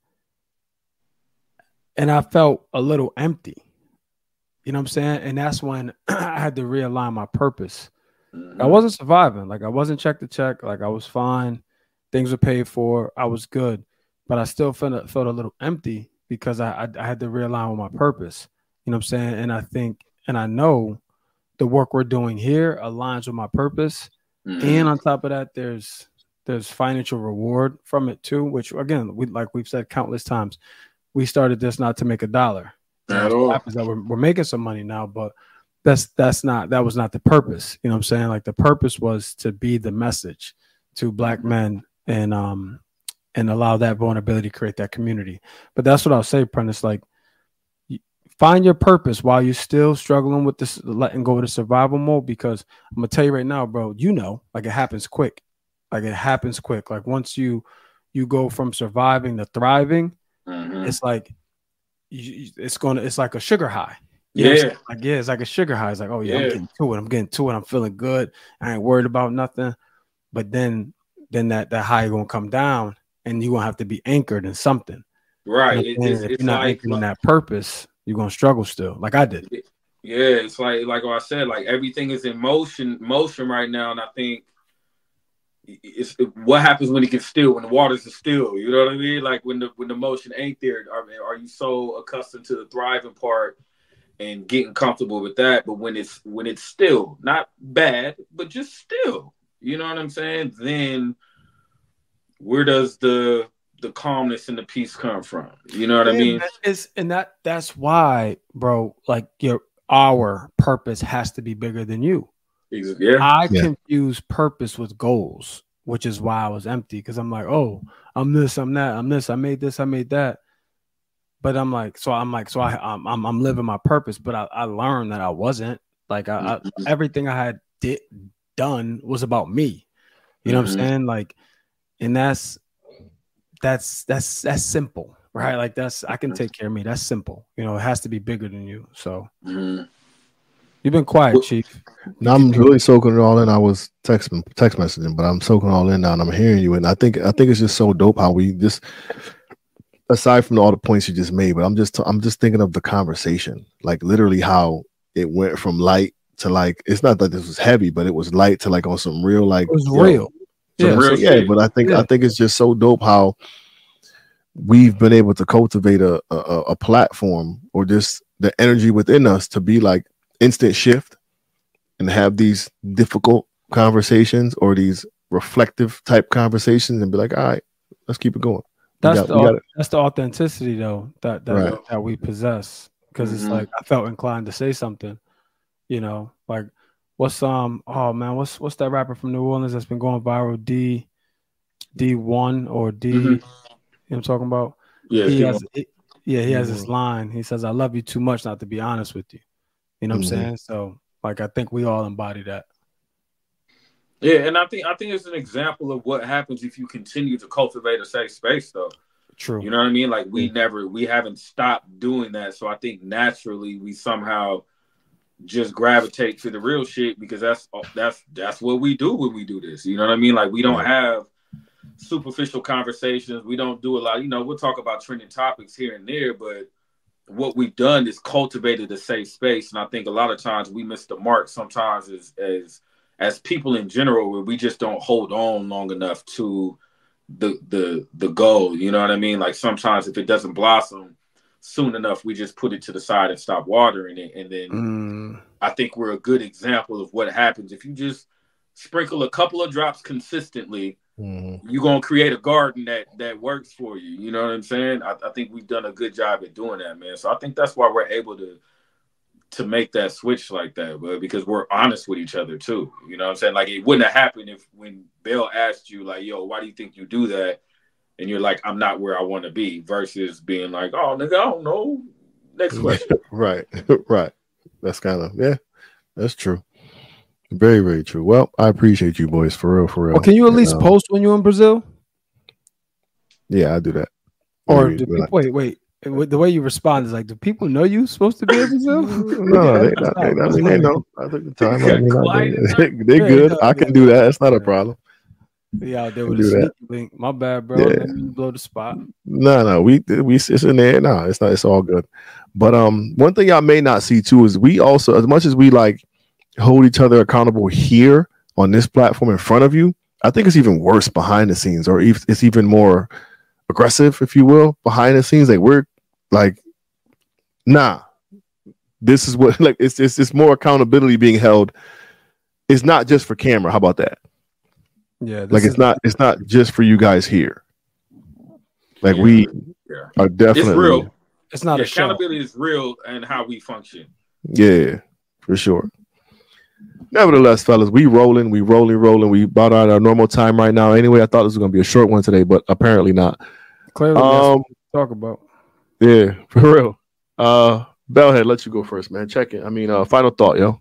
and I felt a little empty. You know what I'm saying? And that's when I had to realign my purpose. Mm-hmm. I wasn't surviving. Like, I wasn't check to check. Like, I was fine. Things were paid for. I was good. But I still felt, felt a little empty because I, I, I had to realign with my purpose. You know what I'm saying? And I think And I know the work we're doing here aligns with my purpose. Mm-hmm. And on top of that, there's there's financial reward from it too, which, again, we like we've said countless times, we started this not to make a dollar. At all. Happens that we're, we're making some money now, but that's that's not that was not the purpose. You know what I'm saying? Like, the purpose was to be the message to Black men and um and allow that vulnerability to create that community. But that's what I'll say, Prentice. Like, find your purpose while you're still struggling with this, letting go of the survival mode, because I'm going to tell you right now, bro, you know, like, it happens quick. Like, it happens quick. Like, once you you go from surviving to thriving, mm-hmm. it's like, you, it's going to, it's like a sugar high. You yeah. know like, yeah, it's like a sugar high. It's like, oh, yeah, yeah, I'm getting to it. I'm getting to it. I'm feeling good. I ain't worried about nothing. But then, then that, that high going to come down, and you're going to have to be anchored in something. Right. And if you're not like, anchored in that purpose, you're gonna struggle still, like I did. Yeah, it's like like I said, like, everything is in motion, motion right now, and I think it's what happens when it gets still, when the waters are still. You know what I mean? Like, when the when the motion ain't there, I mean, are you so accustomed to the thriving part and getting comfortable with that? But when it's when it's still, not bad, but just still, you know what I'm saying? Then where does the the calmness and the peace come from? You know what yeah, I mean? It's, and that that's why, bro, like, your our purpose has to be bigger than you. Yeah. I yeah. confuse purpose with goals, which is why I was empty, because I'm like, oh, I'm this, I'm that, I'm this, I made this, I made that. But I'm like, so I'm like, so I I'm I'm, I'm living my purpose, but I, I learned that I wasn't. Like, I, I everything I had did done was about me. You know mm-hmm. what I'm saying? Like, and that's That's that's that's simple. Right, like that's I can take care of me. That's simple. You know, it has to be bigger than you. So Mm-hmm. you've been quiet, Chief. Now I'm really soaking it all in. I was text text messaging, but I'm soaking it all in now, and I'm hearing you. And I think I think it's just so dope how we just, aside from all the points you just made, but I'm just I'm just thinking of the conversation, like literally how it went from light to like, it's not that this was heavy, but it was light to like on some real like It was yo, real. some Yeah. real Real yeah. shit. But I think Yeah. I think it's just so dope how we've been able to cultivate a, a a platform or just the energy within us to be like instant shift and have these difficult conversations or these reflective type conversations and be like, all right, let's keep it going. We That's got- the we got it. that's the authenticity though that that, Right. that we possess. Because it's Mhm. like I felt inclined to say something, you know, like what's um oh man, what's what's that rapper from New Orleans that's been going viral? D D one or D, Mhm. you know what I'm talking about? Yeah, He D has he- yeah, he has D this one. line. He says, I love you too much not to be honest with you. You know what Mhm. I'm saying? So like I think we all embody that. Yeah, and I think I think it's an example of what happens if you continue to cultivate a safe space, though. True. You know what I mean? Like we Yeah. never, we haven't stopped doing that. So I think naturally we somehow just gravitate to the real shit because that's that's that's what we do when we do this. You know what I mean? Like we don't Right. have superficial conversations. We don't do a lot. You know, we'll talk about trending topics here and there, but what we've done is cultivated a safe space. And I think a lot of times we miss the mark sometimes as as as people in general, where we just don't hold on long enough to the the the goal. You know what I mean? Like sometimes if it doesn't blossom soon enough, we just put it to the side and stop watering it. And then Mm, I think we're a good example of what happens if you just sprinkle a couple of drops consistently. Mhm. You're gonna create a garden that that works for you. You know what I'm saying? I, I think we've done a good job at doing that, man. So I think that's why we're able to to make that switch like that, but because we're honest with each other too. You know what I'm saying? Like it wouldn't have happened if when Bill asked you, like, yo, why do you think you do that? And you're like, I'm not where I want to be, versus being like, oh nigga, I don't know. Next question. Right. Right. That's kind of yeah, that's true. Very, very true. Well, I appreciate you boys for real, for real. well, can you at least Um, post when you're in Brazil? Yeah, I do that. Or Maybe do when I- people, wait, wait. With the way you respond is like, do people know you supposed to be in Brazil? No, they, That's they, not- I mean, they know. I took the time. I mean, Quiet I, they, they Yeah, good. yeah, I can do that. It's not a problem. Yeah, out there Can with a do sneaky that. link. My bad, bro. Yeah. Let me blow the spot. No, no, we we it's in there. No, it's not. It's all good. But um, one thing y'all may not see too is we also, as much as we like hold each other accountable here on this platform in front of you, I think it's even worse behind the scenes, or if it's even more aggressive, if you will, behind the scenes. Like we're like, nah, this is what like it's it's, it's more accountability being held. It's not just for camera. How about that? Yeah, this Like is, it's not it's not just for you guys here. Like Yeah. we Yeah. are definitely It's real. it's not Yeah, a show. accountability is real and how we function. Yeah, for sure. Nevertheless, fellas, we rolling, we rolling, rolling. We about at our normal time right now. Anyway, I thought this was gonna be a short one today, but apparently not. Clearly, that's what Um, we talk about. yeah, for real. Uh, Bellhead, let you go first, man. Check it. I mean, uh, final thought, yo.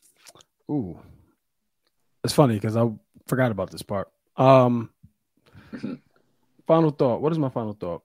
Ooh, it's funny because I forgot about this part. Um, final thought. What is my final thought?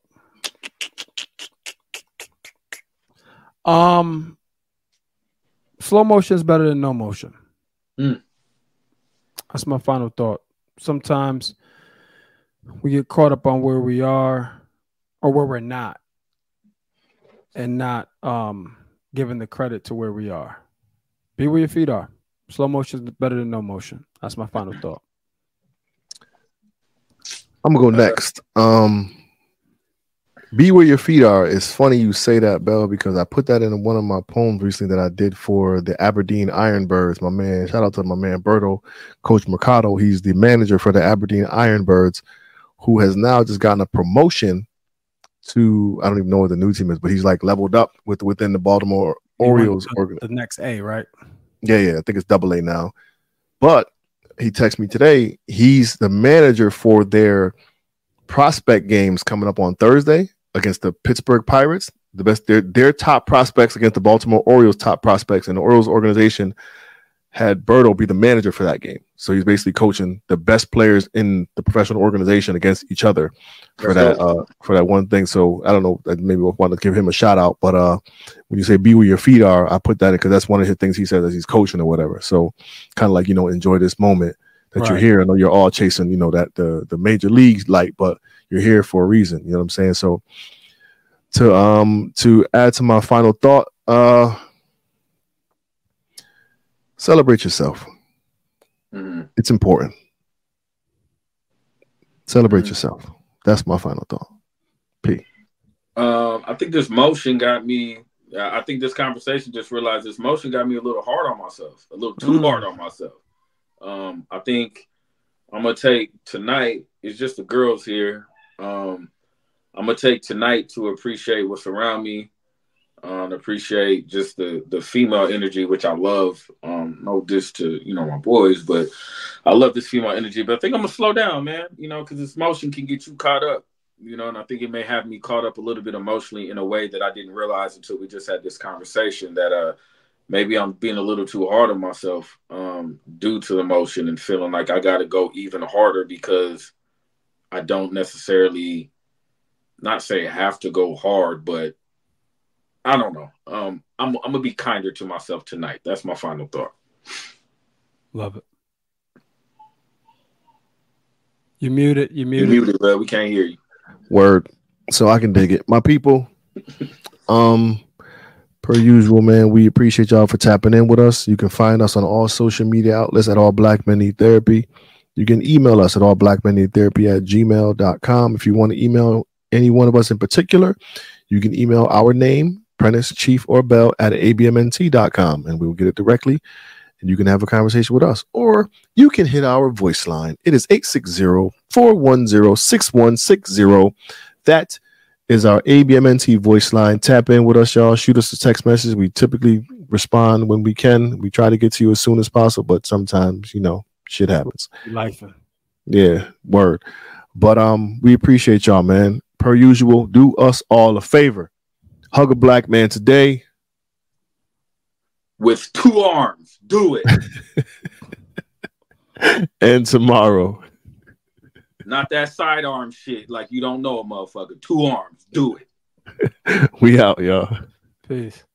Um, slow motion is better than no motion. Mm. That's my final thought. Sometimes we get caught up on where we are or where we're not, and not um giving the credit to where we are. Be where your feet are. Slow motion is better than no motion. That's my final thought. I'm gonna go next. Um, be where your feet are. It's funny you say that, Bell, because I put that in one of my poems recently that I did for the Aberdeen Ironbirds. My man, shout out to my man Berto, Coach Mercado. He's the manager for the Aberdeen Ironbirds, who has now just gotten a promotion to, I don't even know what the new team is, but he's like leveled up with within the Baltimore You want Orioles the, organ. the next A, right? Yeah, yeah, I think it's double A now. But he texted me today. He's the manager for their prospect games coming up on Thursday against the Pittsburgh Pirates. The best, their their top prospects against the Baltimore Orioles top prospects, and the Orioles organization had Berto be the manager for that game. So he's basically coaching the best players in the professional organization against each other for That's that uh, for that one thing. So I don't know, maybe we'll want to give him a shout out. But uh, when you say be where your feet are, I put that in because that's one of the things he says as he's coaching or whatever. So kind of like, you know, enjoy this moment that Right. you're here. I know you're all chasing, you know, that the the major leagues light, but you're here for a reason. You know what I'm saying? So to um to add to my final thought, uh, celebrate yourself. Mm-hmm. It's important. Celebrate Mhm. yourself. That's my final thought. P. Um, I think this motion got me. I think this conversation just realized this motion got me a little hard on myself, a little too Mm. hard on myself. Um, I think I'm gonna take tonight. It's just the girls here. Um, I'm gonna take tonight to appreciate what's around me. Um, appreciate just the the female energy, which I love. Um, no diss to you know my boys, but I love this female energy. But I think I'm gonna slow down, man. You know, because this motion can get you caught up. You know, and I think it may have me caught up a little bit emotionally in a way that I didn't realize until we just had this conversation. That uh, maybe I'm being a little too hard on myself um, due to the emotion and feeling like I got to go even harder because I don't necessarily, not say have to go hard, but I don't know. Um, I'm I'm gonna be kinder to myself tonight. That's my final thought. Love it. You muted. You You muted. muted, bro. We can't hear you. Word. So I can dig it. My people, um, per usual, man, we appreciate y'all for tapping in with us. You can find us on all social media outlets at All Black Men Need Therapy. You can email us at all black men need therapy at gmail dot com. If you want to email any one of us in particular, you can email our name, Prentice, Chief, or Bell at a b m n t dot com, and we will get it directly, and you can have a conversation with us. Or you can hit our voice line. It is eight six zero, four one zero, six one six zero. That is our A B M N T voice line. Tap in with us, y'all. Shoot us a text message. We typically respond when we can. We try to get to you as soon as possible, but sometimes, you know, shit happens. Life. Yeah, word. But um, we appreciate y'all, man. Per usual, do us all a favor. Hug a black man today. With two arms, do it. And tomorrow. Not that sidearm shit like you don't know a motherfucker. Two arms, do it. We out, y'all. Peace.